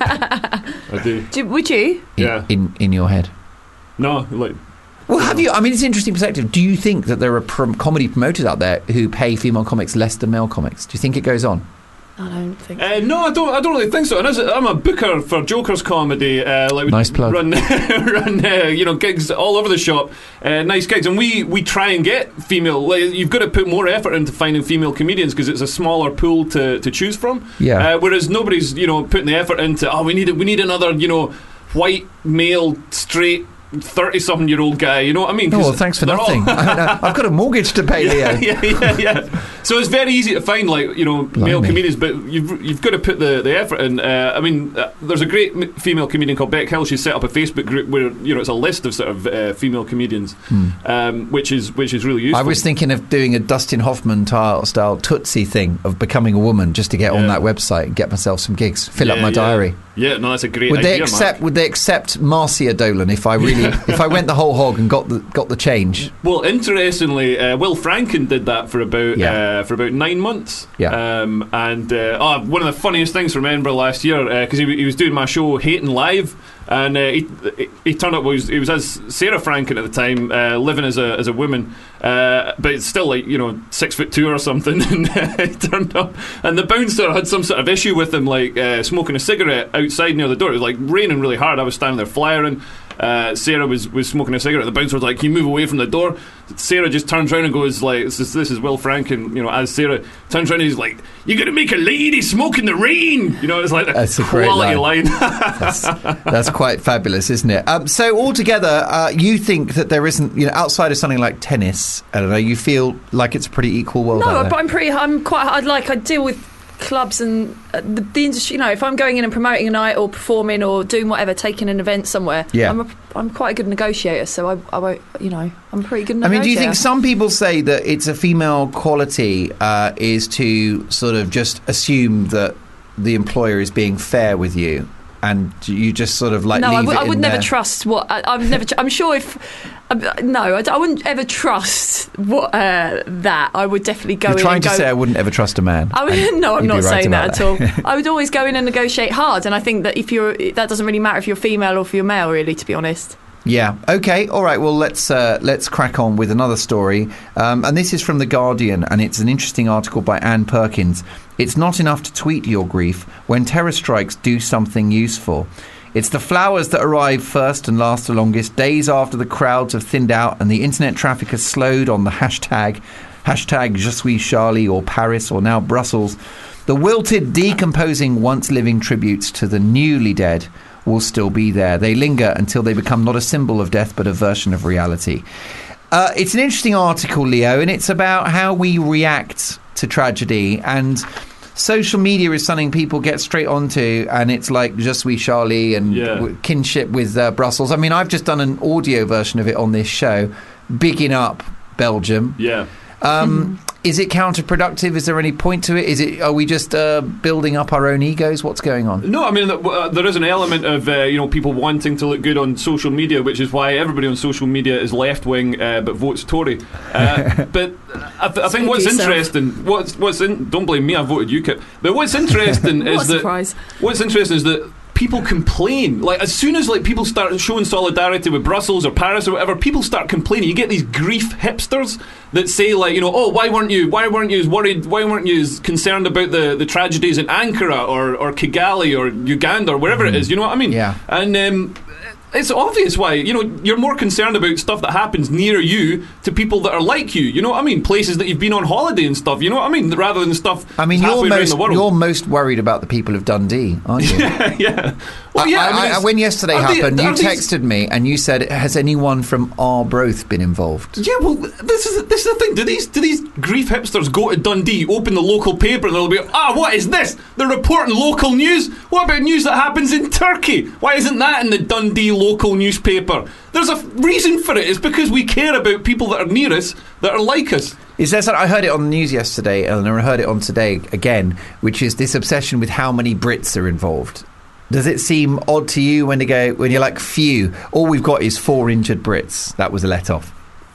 I do. Do- would you? In, Yeah. in, in your head? No, like... Well, have you? I mean, it's an interesting perspective. Do you think that there are prom- comedy promoters out there who pay female comics less than male comics? Do you think it goes on? I don't think. Uh, no, I don't. I don't really think so. And as a, I'm a booker for Joker's comedy. Uh, like we Nice plug. Run, run uh, you know, gigs all over the shop. Uh, nice gigs, and we, we try and get female. Like, you've got to put more effort into finding female comedians because it's a smaller pool to, to choose from. Yeah. Uh, whereas nobody's you know putting the effort into. Oh, we need we need another you know white male straight thirty-something-year-old guy, you know what I mean? Oh, 'Cause well, thanks for they're all- nothing. I, I've got a mortgage to pay, Leo. yeah, yeah, yeah. So it's very easy to find, like, you know, male Blimey. comedians, but you've you've got to put the, the effort in. Uh, I mean, uh, there's a great m- female comedian called Beck Hill. She's set up a Facebook group where you know it's a list of sort of uh, female comedians, Hmm. um, which is which is really useful. I was thinking of doing a Dustin Hoffman style, style Tootsie thing of becoming a woman just to get on Yeah. that website and get myself some gigs, fill up Yeah, my yeah. diary. Yeah, no, that's a great Would idea. they accept? Mark. Would they accept Marcia Dolan if I really, if I went the whole hog and got the got the change? Well, interestingly, uh, Will Franken did that for about Yeah. uh, for about nine months. Yeah. Um, and uh, oh, one of the funniest things to remember last year because he, he was doing my show Hating Live, and uh, he, he he turned up. Well, he was, he was as Sarah Franken at the time, uh, living as a as a woman, uh, but it's still like you know six foot two or something. And he turned up, and the bouncer had some sort of issue with him, like uh, smoking a cigarette outside near the door. It was like raining really hard. I was standing there flyering. uh, Sarah was, was smoking a cigarette. The bouncer was like, "Can you move away from the door?" Sarah just turns around and goes like, "This is, this is Will Frank," and you know, as Sarah turns around, he's like, "You're gonna make a lady smoke in the rain." You know, it's like a that's quality a line. line. that's, that's quite fabulous, isn't it? Um, so altogether, uh, you think that there isn't, you know, outside of something like tennis, I don't know, you feel like it's a pretty equal world No, out there? but I'm pretty. I'm quite. I'd like. I deal with clubs and uh, the, the industry. You know, if I'm going in and promoting a night or performing or doing whatever, taking an event somewhere, Yeah. I'm a, I'm quite a good negotiator. So I, I won't. You know, I'm a pretty good I negotiator. mean, do you think some people say that it's a female quality uh, is to sort of just assume that the employer is being fair with you, and you just sort of like no, leave I would, it I would in never there? trust what I, I've never. I'm sure if. Um, no, I, d- I wouldn't ever trust what uh, that. I would definitely go You're in trying and to go, say I wouldn't ever trust a man. I would, and no, I'm you'd be not right saying about that at all. I would always go in and negotiate hard, and I think that if you're, that doesn't really matter if you're female or if you're male, really, to be honest. Yeah. Okay. All right. Well, let's uh, let's crack on with another story, um, and this is from The Guardian, and it's an interesting article by Anne Perkins. It's not enough to tweet your grief. When terror strikes, do something useful. It's the flowers that arrive first and last the longest, days after the crowds have thinned out and the internet traffic has slowed on the hashtag, hashtag Je suis Charlie or Paris or now Brussels. The wilted, decomposing, once-living tributes to the newly dead will still be there. They linger until they become not a symbol of death but a version of reality. Uh, it's an interesting article, Leo, and it's about how we react to tragedy, and social media is something people get straight onto, and it's like Je suis Charlie and Yeah. w- kinship with uh, Brussels. I mean, I've just done an audio version of it on this show, bigging up Belgium. Yeah. Um, is it counterproductive? Is there any point to it? Is it? Are we just uh, building up our own egos? What's going on? No, I mean, uh, there is an element of uh, you know, people wanting to look good on social media, which is why everybody on social media is left wing uh, but votes Tory. Uh, but I, th- I think what's yourself. interesting, what's what's in, don't blame me, I voted UKIP. But what's interesting What a is that surprise. what's interesting is that people complain. Like, as soon as like people start showing solidarity with Brussels or Paris or whatever, people start complaining. You get these grief hipsters that say, like, you know, oh, why weren't you why weren't you as worried why weren't you as concerned about the, the tragedies in Ankara or, or Kigali or Uganda or wherever it is, you know what I mean? Yeah. And um, it's obvious why, you know, you're more concerned about stuff that happens near you to people that are like you, you know what I mean? Places that you've been on holiday and stuff, you know what I mean? Rather than stuff I mean, that's you're happening around most the world. you're most worried about the people of Dundee, aren't you? yeah. Well, yeah. I, I mean, I, it's- when yesterday are they- happened, you are these- texted me and you said, "Has anyone from Arbroath been involved?" Yeah, well, this is this is the thing. Do these do these grief hipsters go to Dundee, open the local paper, and they'll be, ah, what is this? They're reporting local news. What about news that happens in Turkey? Why isn't that in the Dundee local newspaper? There's a f- reason for it. It's because we care about people that are near us, that are like us. Is there something, I heard it on the news yesterday, Eleanor, I heard it on today again, which is this obsession with how many Brits are involved. Does it seem odd to you when they go, when you're like, phew, all we've got is four injured Brits? That was a let-off.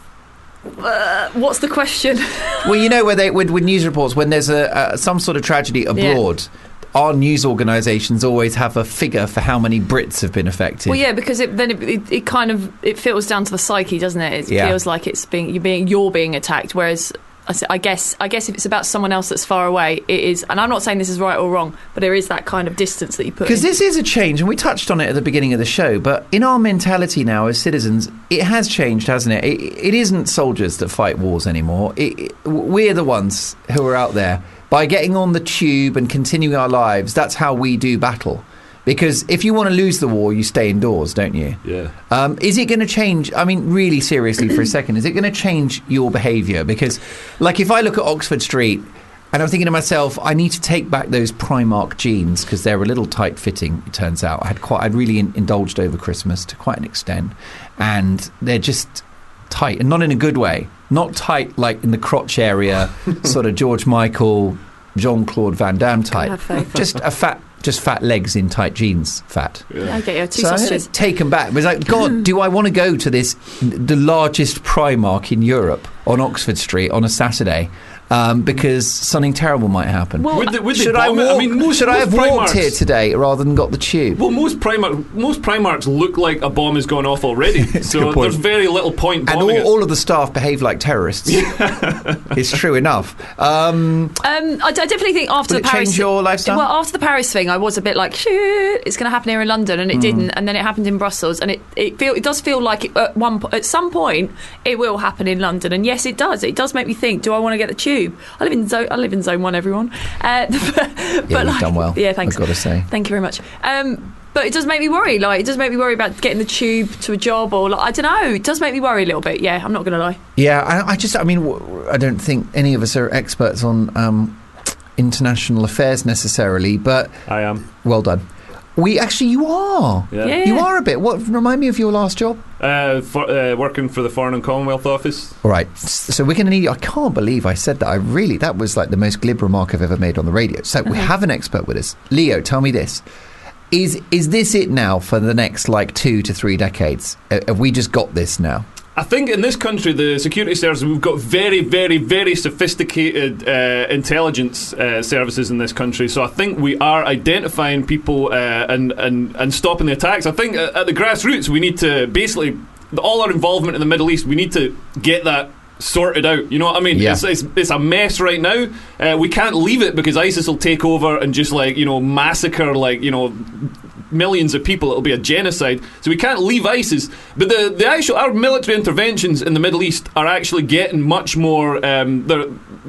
Uh, what's the question? Well, you know, where they with, with news reports, when there's a, a some sort of tragedy abroad, our news organisations always have a figure for how many Brits have been affected. Well, yeah, because it, then it, it, it kind of it filters down to the psyche, doesn't it? It Yeah. feels like it's being you're being you're being attacked. Whereas I s- I guess I guess if it's about someone else that's far away, it is. And I'm not saying this is right or wrong, but there is that kind of distance that you put. Because in. this is a change, and we touched on it at the beginning of the show, but in our mentality now as citizens, it has changed, hasn't it? It, it isn't soldiers that fight wars anymore. It, it, we're the ones who are out there. By getting on the tube and continuing our lives, that's how we do battle. Because if you want to lose the war, you stay indoors, don't you? Yeah. Um, is it going to change, I mean, really seriously for a second, is it going to change your behaviour? Because, like, if I look at Oxford Street and I'm thinking to myself, I need to take back those Primark jeans because they're a little tight-fitting, it turns out. I had quite, I'd really in, indulged over Christmas to quite an extent. And they're just tight, and not in a good way. Not tight like in the crotch area, sort of George Michael, Jean-Claude Van Damme type. have faith. Just a fat, just fat legs in tight jeans, fat. I get you. Two So I had sausages. to take them back. It was like, God, do I want to go to this, the largest Primark in Europe on Oxford Street on a Saturday? um, because something terrible might happen. Well, Would they, would they should I bomb it? walk? I mean, most, should I most have walked Primarks- here today rather than got the tube? Well, most Primark, most Primarks look like a bomb has gone off already, a so good point. there's very little point And bombing all, it. all of the staff behave like terrorists. It's true enough. Um, Um, I, I definitely think after Will the it Paris change your lifestyle? Well, after the Paris thing, I was a bit like, shit, it's going to happen here in London, and it Hmm. didn't, and then it happened in Brussels, and it it feel it does feel like it, at one po- at some point it will happen in London, and yes, it does. It does make me think: do I want to get the tube? I live in zone. I live in zone one. Everyone, uh, but, yeah, but you've done well. Yeah, thanks. I've got to say. Thank you very much. Um, but it does make me worry. Like, it does make me worry about getting the tube to a job, or like, I don't know. It does make me worry a little bit. Yeah, I'm not going to lie. Yeah, I, I just, I mean, w- I don't think any of us are experts on um, international affairs necessarily, but I am. well done. We actually, you are. Yeah. Yeah. You are a bit. What? Remind me of your last job. Uh, for, uh, working for the Foreign and Commonwealth Office. All right. S- So we're going to need. I can't believe I said that. I really. That was like the most glib remark I've ever made on the radio. So we have an expert with us. Leo, tell me this: is is this it now for the next like two to three decades? Uh, have we just got this now? I think in this country, the security services, we've got very, very, very sophisticated uh, intelligence uh, services in this country. So I think we are identifying people uh, and, and, and stopping the attacks. I think at the grassroots, we need to basically, all our involvement in the Middle East, we need to get that sorted out. You know what I mean? Yeah. It's, it's, it's a mess right now. Uh, we can't leave it because ISIS will take over and just like, you know, massacre like, you know, millions of people. It'll be a genocide. So we can't leave ISIS. But the, the actual our military interventions in the Middle East are actually getting much more. Um, they're,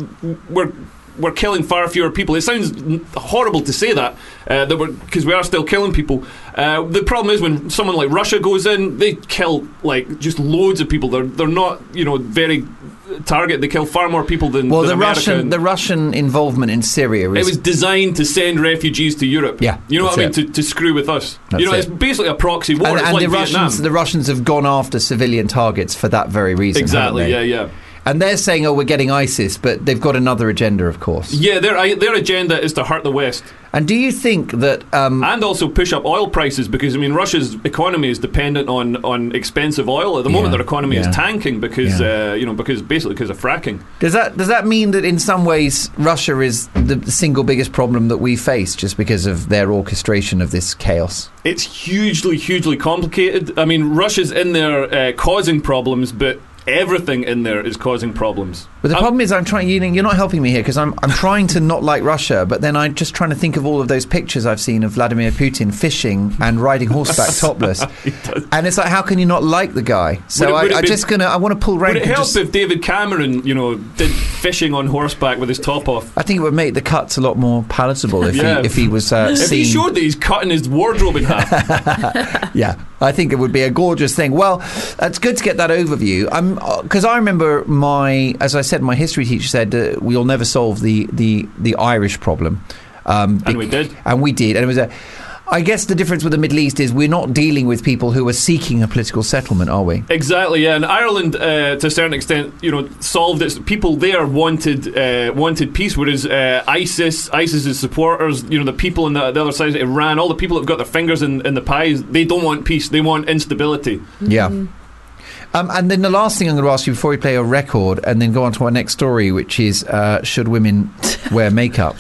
we're we're killing far fewer people. It sounds horrible to say that, uh, that we're because we are still killing people. Uh, the problem is when someone like Russia goes in, they kill like just loads of people. They're they're not you know very target. They kill far more people than Well, than the America. Russian the Russian involvement in Syria is It was designed to send refugees to Europe. Yeah, you know what I mean? that's it. To, to screw with us. That's you know, it. it's basically a proxy war. and, it's and like the Vietnam. Russians the Russians have gone after civilian targets for that very reason. Exactly. haven't they? Yeah, yeah. And they're saying, "Oh, we're getting ISIS," but they've got another agenda, of course. Yeah, their I- their agenda is to hurt the West And do you think that? Um, and also push up oil prices because I mean Russia's economy is dependent on, on expensive oil. At the moment, Yeah, their economy yeah. is tanking because Yeah. uh, you know because basically because of fracking. does that does that mean that in some ways Russia is the single biggest problem that we face, just because of their orchestration of this chaos? It's hugely, hugely complicated. I mean, Russia's in there uh, causing problems, but everything in there is causing problems. But the Um, problem is, I'm trying. You know, you're not helping me here because I'm I'm trying to not like Russia, but then I'm just trying to think of all of those pictures I've seen of Vladimir Putin fishing and riding horseback topless, and it's like, how can you not like the guy? So Would it- would I, it I be- just gonna I want to pull rank. Would it and help just- if David Cameron, you know, did fishing on horseback with his top off? I think it would make the cuts a lot more palatable if Yeah. he if he was uh, If he seen. showed that he's cutting his wardrobe in half. Yeah, I think it would be a gorgeous thing. Well, it's good to get that overview. I'm because I remember my, as I said, my history teacher said uh, we'll never solve the the the Irish problem, um, And we did. and we did, and it was a. I guess the difference with the Middle East is we're not dealing with people who are seeking a political settlement, are we? Exactly, yeah. And Ireland, uh, to a certain extent, you know, solved its. People there wanted uh, wanted peace, whereas uh, ISIS, ISIS's supporters, you know, the people on the, the other side, Iran, all the people that've got their fingers in, in the pies, they don't want peace. They want instability. Yeah. Um, and then the last thing I'm going to ask you before we play a record, and then go on to our next story, which is uh, should women wear makeup?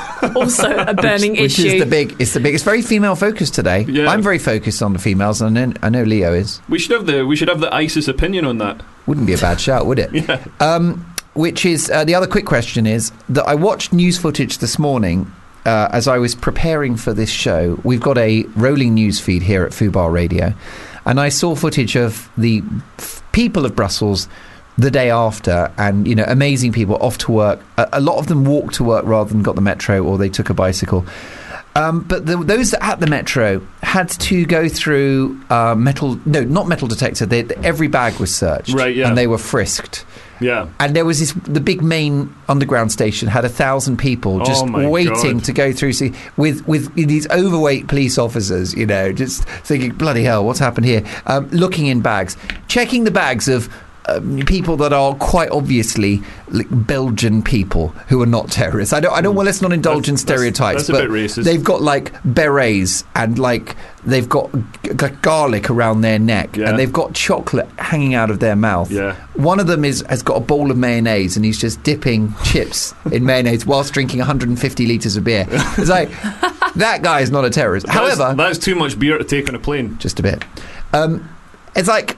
Also a burning which issue. is the big. It's the big. It's very female focused today. Yeah. I'm very focused on the females, and I know, I know Leo is. We should have the we should have the ISIS opinion on that. Wouldn't be a bad shout, would it? Yeah. Um, which is uh, the other quick question is that I watched news footage this morning uh, as I was preparing for this show. We've got a rolling news feed here at Fubar Radio, and I saw footage of the f- people of Brussels the day after, and you know, amazing people off to work. A, a lot of them walked to work rather than got the metro, or they took a bicycle. Um, but the, those at the metro had to go through uh, metal, no, not metal detector. They, every bag was searched, Right, yeah. and they were frisked. Yeah. And there was this, the big main underground station had a thousand people just Oh my waiting God. to go through, see, with, with these overweight police officers, you know, just thinking, bloody hell, what's happened here? Um, looking in bags, checking the bags of uh, people that are quite obviously like, Belgian people who are not terrorists. I don't. I don't. Well, let's not indulge That's- in stereotypes. that's a but bit racist. They've got like berets and like they've got g- g- garlic around their neck Yeah. and they've got chocolate hanging out of their mouth. Yeah. One of them is has got a bowl of mayonnaise and he's just dipping chips in mayonnaise whilst drinking one hundred fifty litres of beer. It's like that guy is not a terrorist. That's- However, that's too much beer to take on a plane. just a bit. Um, it's like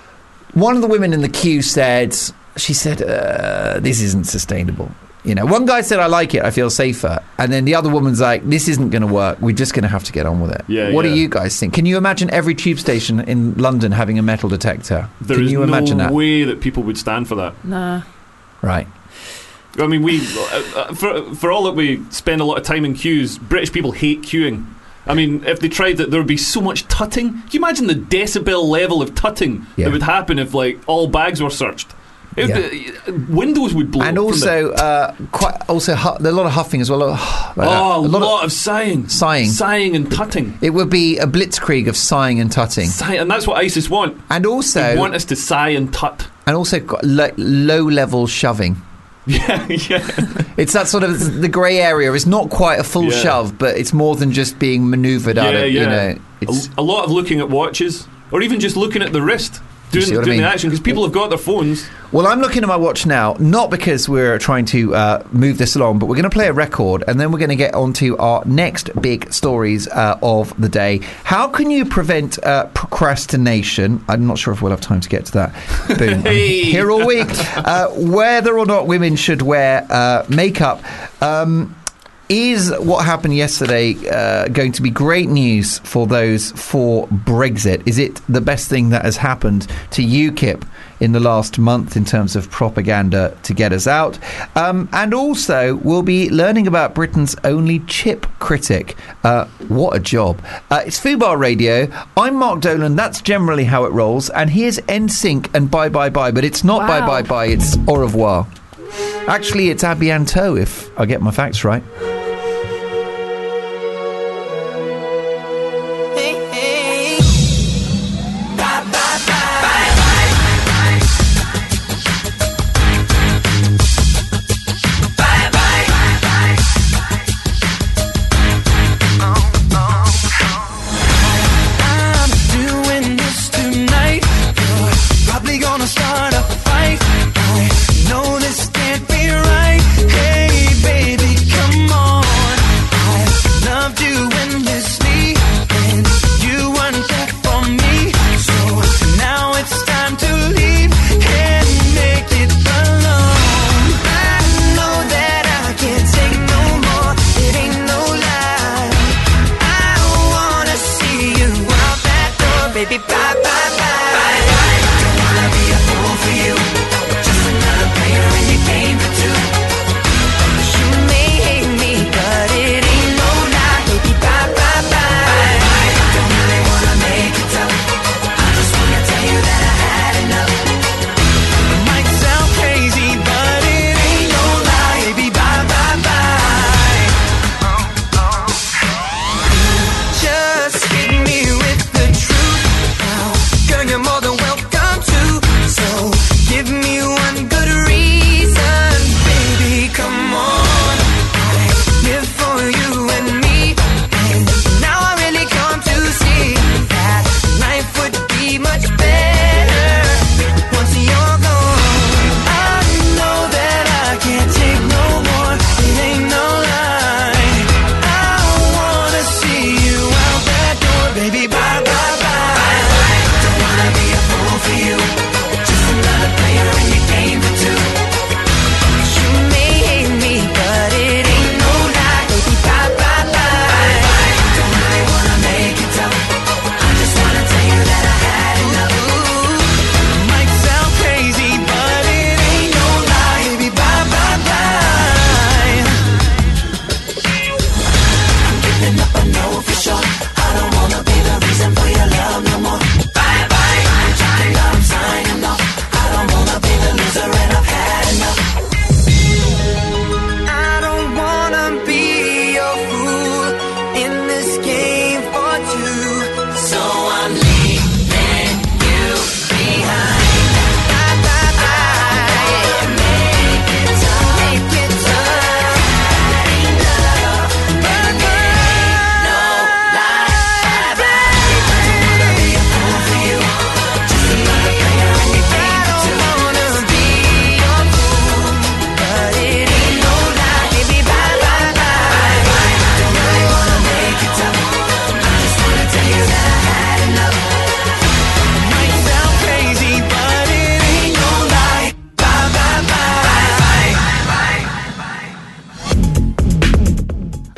one of the women in the queue said, she said, uh, this isn't sustainable. You know, one guy said, I like it, I feel safer. And then the other woman's like, this isn't going to work. We're just going to have to get on with it. Yeah, what yeah. do you guys think? Can you imagine every tube station in London having a metal detector? There Can is you no imagine that? way that people would stand for that. Nah. Right. I mean, we uh, uh, for for all that we spend a lot of time in queues, British people hate queuing. I mean, if they tried that, there would be so much tutting. Can you imagine the decibel level of tutting Yeah. that would happen if, like, all bags were searched? It would be, windows would blow. And from also, the, uh, quite also, hu- there's a lot of huffing as well. Like that. oh, a a lot, lot of sighing, sighing. sighing and tutting. It would be a blitzkrieg of sighing and tutting. Sigh, and that's what ISIS want. And They also, want us to sigh and tut. and also got lo- low-level shoving. Yeah, yeah. It's that sort of the grey area. It's not quite a full Yeah. shove, but it's more than just being manoeuvred out yeah, of. yeah. You know, it's a, a lot of looking at watches, or even just looking at the wrist, doing, see what I doing mean? the action, because people have got their phones. well. I'm looking at my watch now, not because we're trying to uh, move this along, but we're going to play a record, and then we're going to get on to our next big stories uh, of the day. How can you prevent uh, procrastination? I'm not sure if we'll have time to get to that. Boom. I'm Hey. here all week. Uh, whether or not women should wear uh, makeup. Um, Is what happened yesterday uh, going to be great news for those for Brexit? Is it the best thing that has happened to UKIP in the last month in terms of propaganda to get us out? Um, and also, we'll be learning about Britain's only chip critic. Uh, what a job. Uh, it's Fubar Radio. I'm Mark Dolan. That's generally how it rolls. And here's N Sync and Bye Bye Bye. But it's not Wow. Bye Bye Bye. It's Au revoir. Actually, it's à bientôt, if I get my facts right. I'm doing this tonight. You're probably gonna start a fight. I know this can't be right. Hey, baby, come on. I loved you endlessly, and you weren't there for me. So now it's time to leave and make it alone. I know that I can't take no more. It ain't no lie. I wanna see you out that door, baby. Bye, bye, bye. Bye, bye. Don't wanna be a fool for you. Just another player in your game for two. You may hate me, but it ain't no lie, baby. Bye, bye, bye. Don't really wanna make it tough. I just wanna tell you that I had enough. It might sound crazy, but it ain't no lie, baby. Bye, bye, bye. Just hit me with the truth. I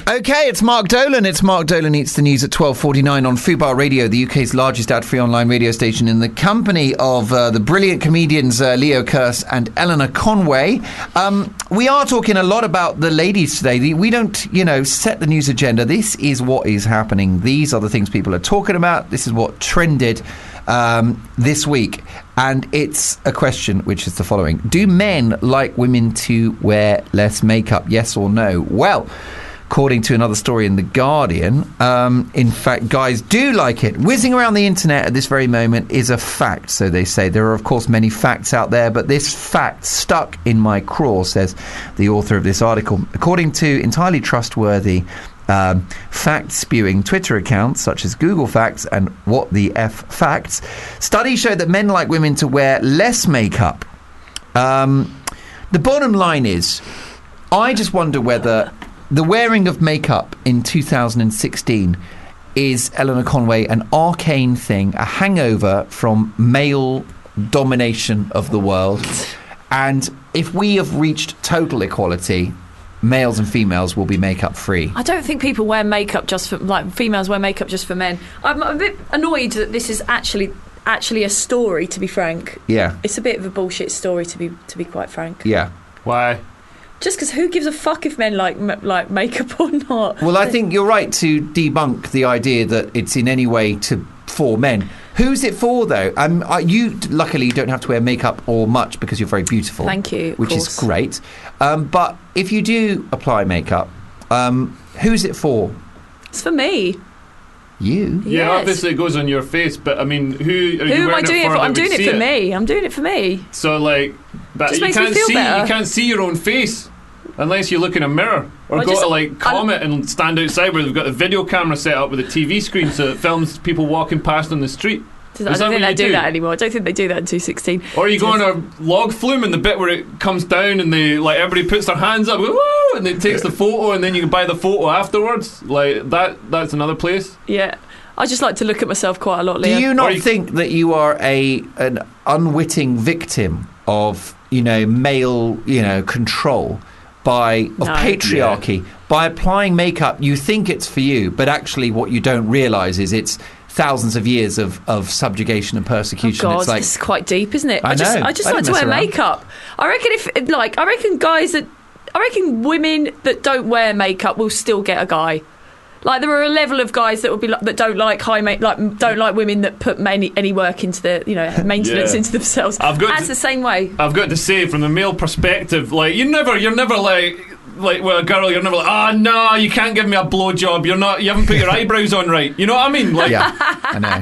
Okay, it's Mark Dolan. It's Mark Dolan Eats the News at twelve forty-nine on Fubar Radio, the U K's largest ad-free online radio station, in the company of uh, the brilliant comedians uh, Leo Kearse and Eleanor Conway. Um, we are talking a lot about the ladies today. We don't, you know, set the news agenda. This is what is happening. These are the things people are talking about. This is what trended um, this week. And it's a question which is the following. Do men like women to wear less makeup? Yes or no? Well, according to another story in The Guardian, um, in fact, guys do like it. Whizzing around the internet at this very moment is a fact, so they say. There are, of course, many facts out there, but this fact stuck in my craw, says the author of this article. According to entirely trustworthy um, fact-spewing Twitter accounts, such as Google Facts and What the F Facts, studies show that men like women to wear less makeup. Um, the bottom line is, I just wonder whether the wearing of makeup in two thousand sixteen is, Eleanor Conway, an arcane thing, a hangover from male domination of the world. And if we have reached total equality, males and females will be makeup free. I don't think people wear makeup just for, like, females wear makeup just for men. I'm a bit annoyed that this is actually actually a story, to be frank. Yeah. It's a bit of a bullshit story, to be to be quite frank. Yeah. Why? Just because who gives a fuck if men like m- like makeup or not? Well, I think you're right to debunk the idea that it's in any way to for men. Who's it for, though? Um, uh, you luckily don't have to wear makeup or much because you're very beautiful. Thank you. Of which course. is great. Um, but if you do apply makeup, um, who's it for? It's for me. You? Yeah, Yes. obviously it goes on your face, but I mean, who are you Who am I wearing doing it it for? for? that I'm would doing it see for me. I'm doing it for me. So, like, but Just you makes me can't feel see better. you can't see your own face unless you look in a mirror or I go just- to like I- Comet and stand outside where they've got a video camera set up with a T V screen so it films people walking past on the street. I Is don't that think what they you do do? that anymore. I don't think they do that in two sixteen. Or you go on a log flume and the bit where it comes down and they like everybody puts their hands up, woo, and it takes the photo and then you can buy the photo afterwards. Like that. That's another place. Yeah. I just like to look at myself quite a lot, Leo. Do you Or not you- think that you are a an unwitting victim of, you know, male, you know, control by of No. patriarchy? By applying makeup, you think it's for you, but actually what you don't realise is it's thousands of years of, of subjugation and Oh persecution. God, It's like, this is quite deep, isn't it? I just, know. I just I like don't to mess wear around. makeup. I reckon if, like, I reckon guys that, I reckon women that don't wear makeup will still get a guy. Like, there are a level of guys that would be like, that don't like high make, like don't like women that put many, any work into the, you know, maintenance Yeah. into themselves. I've got That's to- the same way. I've got to say, from the male perspective, like you never, you're never like. Like with a girl, you're never like, ah, oh, no, you can't give me a blowjob. You're not, you haven't put your eyebrows on right. You know what I mean? Like, yeah, I know.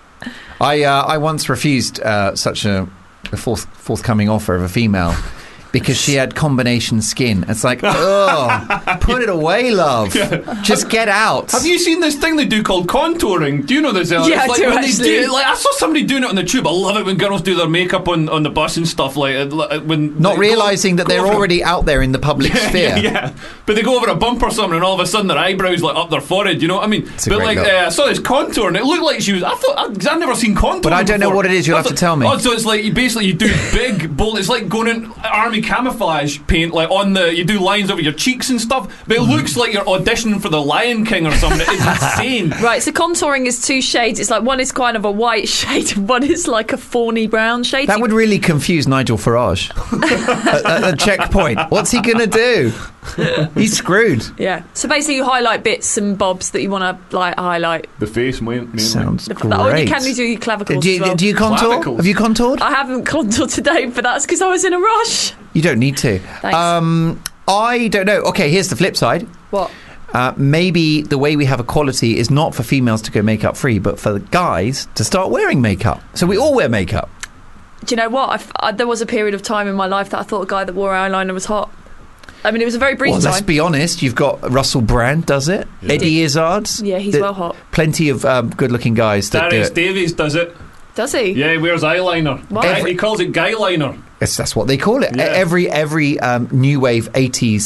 I uh, I once refused uh, such a, a forth, forthcoming offer of a female because she had combination skin. It's like, oh, put it away, love. Just get out. have you seen this thing they do called contouring? Do you know this? Ellen? Yeah, it's I like do, when actually. They do, like I saw somebody doing it on the tube. I love it when girls do their makeup on, on the bus and stuff. Like uh, like, when Not they realising go, that they're go over- already out there in the public Yeah, sphere. yeah, yeah. But they go over a bump or something, and all of a sudden their eyebrows like up their forehead. You know what I mean? It's a But great like look. uh, I saw this contour, and it looked like she was. I thought because I've never seen contour. But I don't know before. what it is. You'll I have to thought- tell me. Oh, so it's like you basically you do big bold. It's like going in army camouflage paint, like on the you do lines over your cheeks and stuff. But it Mm-hmm. looks like you're auditioning for the Lion King or something. It is insane. Right, so contouring is two shades. It's like one is kind of a white shade and one is like a fawny brown shade. That would really confuse Nigel Farage at, at the checkpoint. What's he going to do? He's screwed. Yeah. So basically, you highlight bits and bobs that you want to like highlight. The face mainly. Sounds The- great. Oh, you can do your clavicles do, as you, well. do you contour? Clavicles. Have you contoured? I haven't contoured today, but that's because I was in a rush. You don't need to. Thanks. Um, I don't know. Okay, here's the flip side. What? Uh, maybe the way we have equality is not for females to go makeup free, but for the guys to start wearing makeup. So we all wear makeup. Do you know what? I've, I, there was a period of time in my life that I thought a guy that wore eyeliner was hot. I mean, it was a very brief Well, let's time. be honest. You've got Russell Brand does it. Eddie Izzard's. Yeah, he's The- well hot. Plenty of um, good-looking guys that do Darius it. Davies does it. Does he? Yeah, he wears eyeliner. Why? Guy- he calls it guy liner. Yes, that's what they call it. Yeah. Every every um, new wave eighties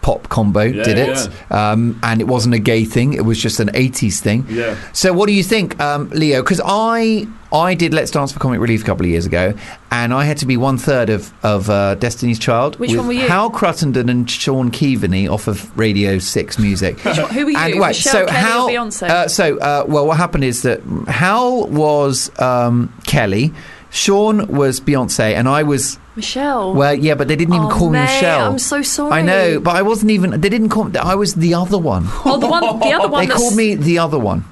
pop combo Yeah, did it, um, and it wasn't a gay thing. It was just an eighties thing. Yeah. So what do you think, um, Leo? Because I I did Let's Dance for Comic Relief a couple of years ago, and I had to be one third of of uh, Destiny's Child. Which with one were you? Hal Cruttenden and Sean Keaveney off of Radio Six Music. Which one- who were you? And, right, Michelle so Kelly Hal, or Beyonce? Uh, so uh, well, what happened is that Hal was um, Kelly, Sean was Beyonce, and I was. Michelle. Well, yeah, but they didn't even Oh, call me mate, Michelle. I'm so sorry. I know, but I wasn't even. They didn't call me. I was the other one. Oh, the one, the other one. They that's- called me the other one.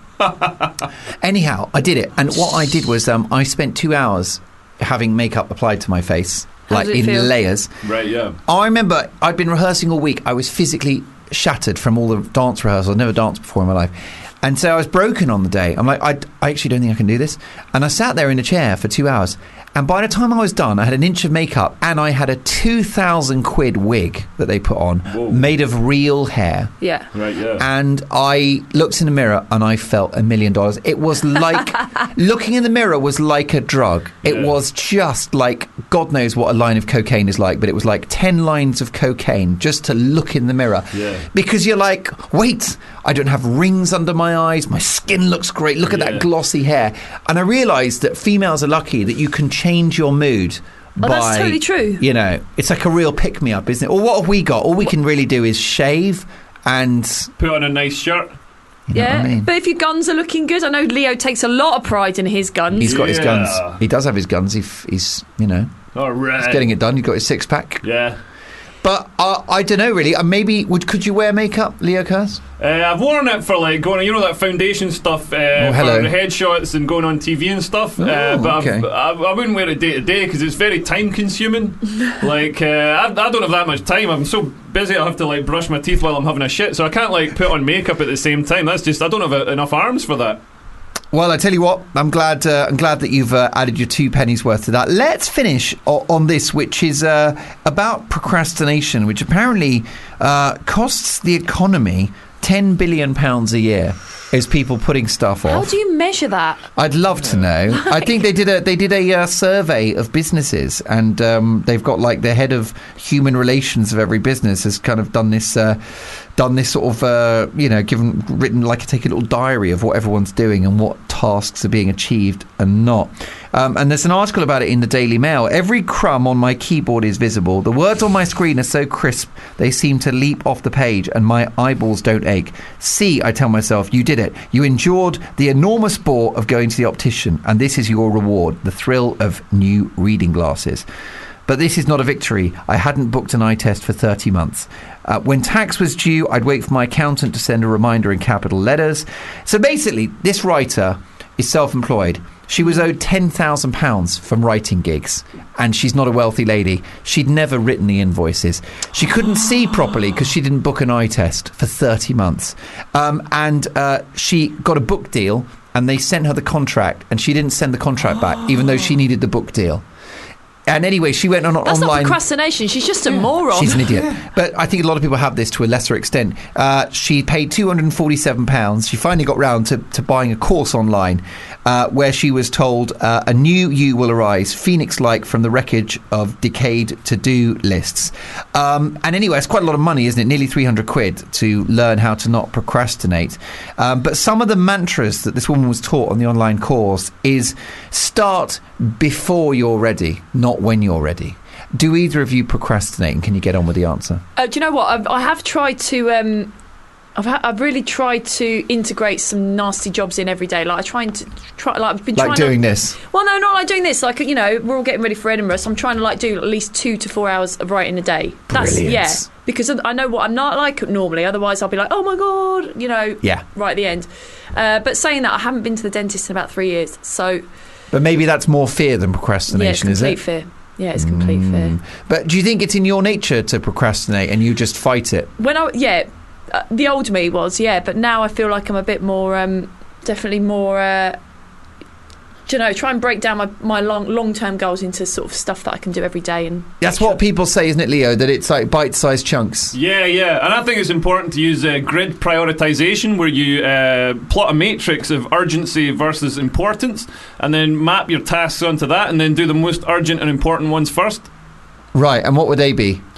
Anyhow, I did it, and what I did was um, I spent two hours having makeup applied to my face, How like did it in feel? layers. Right, yeah. I remember I'd been rehearsing all week. I was physically shattered from all the dance rehearsals. I'd never danced before in my life. And so I was broken on the day. I'm like, I, I actually don't think I can do this. And I sat there in a chair for two hours. And by the time I was done, I had an inch of makeup and I had a two thousand quid wig that they put on, Whoa. made of real hair. Yeah. Right, yeah. And I looked in the mirror and I felt a million dollars. It was like, looking in the mirror was like a drug. It Yeah. was just like, God knows what a line of cocaine is like, but it was like ten lines of cocaine just to look in the mirror. Yeah. Because you're like, wait, I don't have rings under my eyes. My skin looks great. Look at Yeah. that glossy hair. And I realised that females are lucky that you can change your mood. Oh, by, that's totally true. You know, it's like a real pick-me-up, isn't it? Or what have we got? All we can really do is shave and... Put on a nice shirt. You know Yeah, what I mean? but if your guns are looking good, I know Leo takes a lot of pride in his guns. He's got his Yeah. guns. He does have his guns. He f- he's, you know, All right. he's getting it done. He's got his six-pack. Yeah. But uh, I don't know, really. Uh, maybe, would could you wear makeup, Leo Kurz? Uh, I've worn it for like going, you know, that foundation stuff uh, Oh, hello. for headshots and going on T V and stuff. Oh, uh, but okay. I've, I, I wouldn't wear it day to day because it's very time consuming. like uh, I, I don't have that much time. I'm so busy. I have to like brush my teeth while I'm having a shit, so I can't like put on makeup at the same time. That's just I don't have uh, enough arms for that. Well, I tell you what, I'm glad. Uh, I'm glad that you've uh, added your two pennies worth to that. Let's finish o- on this, which is uh, about procrastination, which apparently uh, costs the economy ten billion pounds a year. Is people putting stuff How off? do you measure that? I'd love to know. I think they did a they did a uh, survey of businesses, and um, they've got like the head of human relations of every business has kind of done this uh, done this sort of uh, you know given written like take a little diary of what everyone's doing and what tasks are being achieved and not. Um, and there's an article about it in the Daily Mail. Every crumb on my keyboard is visible. The words on my screen are so crisp they seem to leap off the page, and my eyeballs don't ache. See, I tell myself, you did it. You endured the enormous bore of going to the optician, and this is your reward, the thrill of new reading glasses. But this is not a victory. I hadn't booked an eye test for thirty months. Uh, when tax was due, I'd wait for my accountant to send a reminder in capital letters. So basically, this writer is self-employed. She was owed ten thousand pounds from writing gigs, and she's not a wealthy lady. She'd never written the invoices. She couldn't see properly because she didn't book an eye test for thirty months. Um, and uh, she got a book deal, and they sent her the contract, and she didn't send the contract back, even though she needed the book deal. And anyway, she went on an That's online... not procrastination. She's just a moron. She's an idiot. But I think a lot of people have this to a lesser extent. Uh, she paid two hundred forty-seven pounds. She finally got round to, to buying a course online uh, where she was told uh, a new you will arise, phoenix-like from the wreckage of decayed to-do lists. Um, and anyway, it's quite a lot of money, isn't it? Nearly three hundred quid to learn how to not procrastinate. Um, but some of the mantras that this woman was taught on the online course is start before you're ready, not when you're ready. Do either of you procrastinate, and can you get on with the answer? Uh, do you know what? I've, I have tried to. Um, I've, ha- I've really tried to integrate some nasty jobs in every day. Like I trying to try. Like I've been Like trying doing to, this? Well, no, not like doing this. Like you know, we're all getting ready for Edinburgh, so I'm trying to like do at least two to four hours of writing a day. That's Brilliant. yeah, because I know what I'm not like normally. Otherwise, I'll be like, oh my god, you know, Yeah. right at the end. Uh, but saying that, I haven't been to the dentist in about three years, so But maybe that's more fear than yeah, it's procrastination, is complete it? fear. Yeah, it's complete fear. But do you think it's in your nature to procrastinate and you just fight it? When I yeah, uh, the old me was yeah, but now I feel like I'm a bit more, um, definitely more. Uh, do you know, try and break down my, my long long term goals into sort of stuff that I can do every day, and That's what people say, isn't it, Leo? That it's like bite-sized chunks. Yeah, yeah, and I think it's important to use uh, grid prioritization, where you uh, plot a matrix of urgency versus importance, and then map your tasks onto that, and then do the most urgent and important ones first. Right, and what would they be?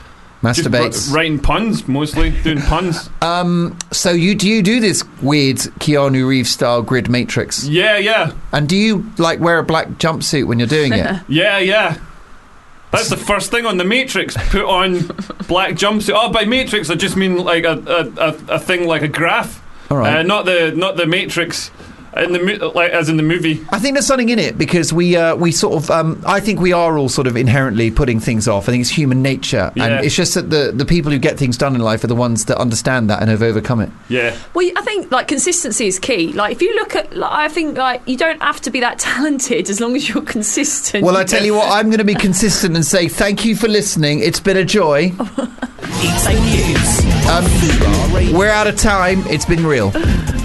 Masturbates. Just r- writing puns, mostly. Doing puns. Um, so you do you do this weird Keanu Reeves style grid matrix? Yeah, yeah. And do you like wear a black jumpsuit when you're doing it? Yeah, yeah. That's the first thing on the Matrix. Put on black jumpsuit. Oh, by Matrix I just mean like a a, a, a thing like a graph. All right. Uh, not the not the Matrix. In the mo- like as in the movie. I think there's something in it because we uh, we sort of um, I think we are all sort of inherently putting things off. I think it's human nature, Yeah. and it's just that the the people who get things done in life are the ones that understand that and have overcome it. Yeah. Well, I think like consistency is key. Like if you look at, like, I think like you don't have to be that talented as long as you're consistent. Well, I tell you what, I'm going to be consistent and say thank you for listening. It's been a joy. It's the news. Um, Fubar Radio. we're out of time. It's been real.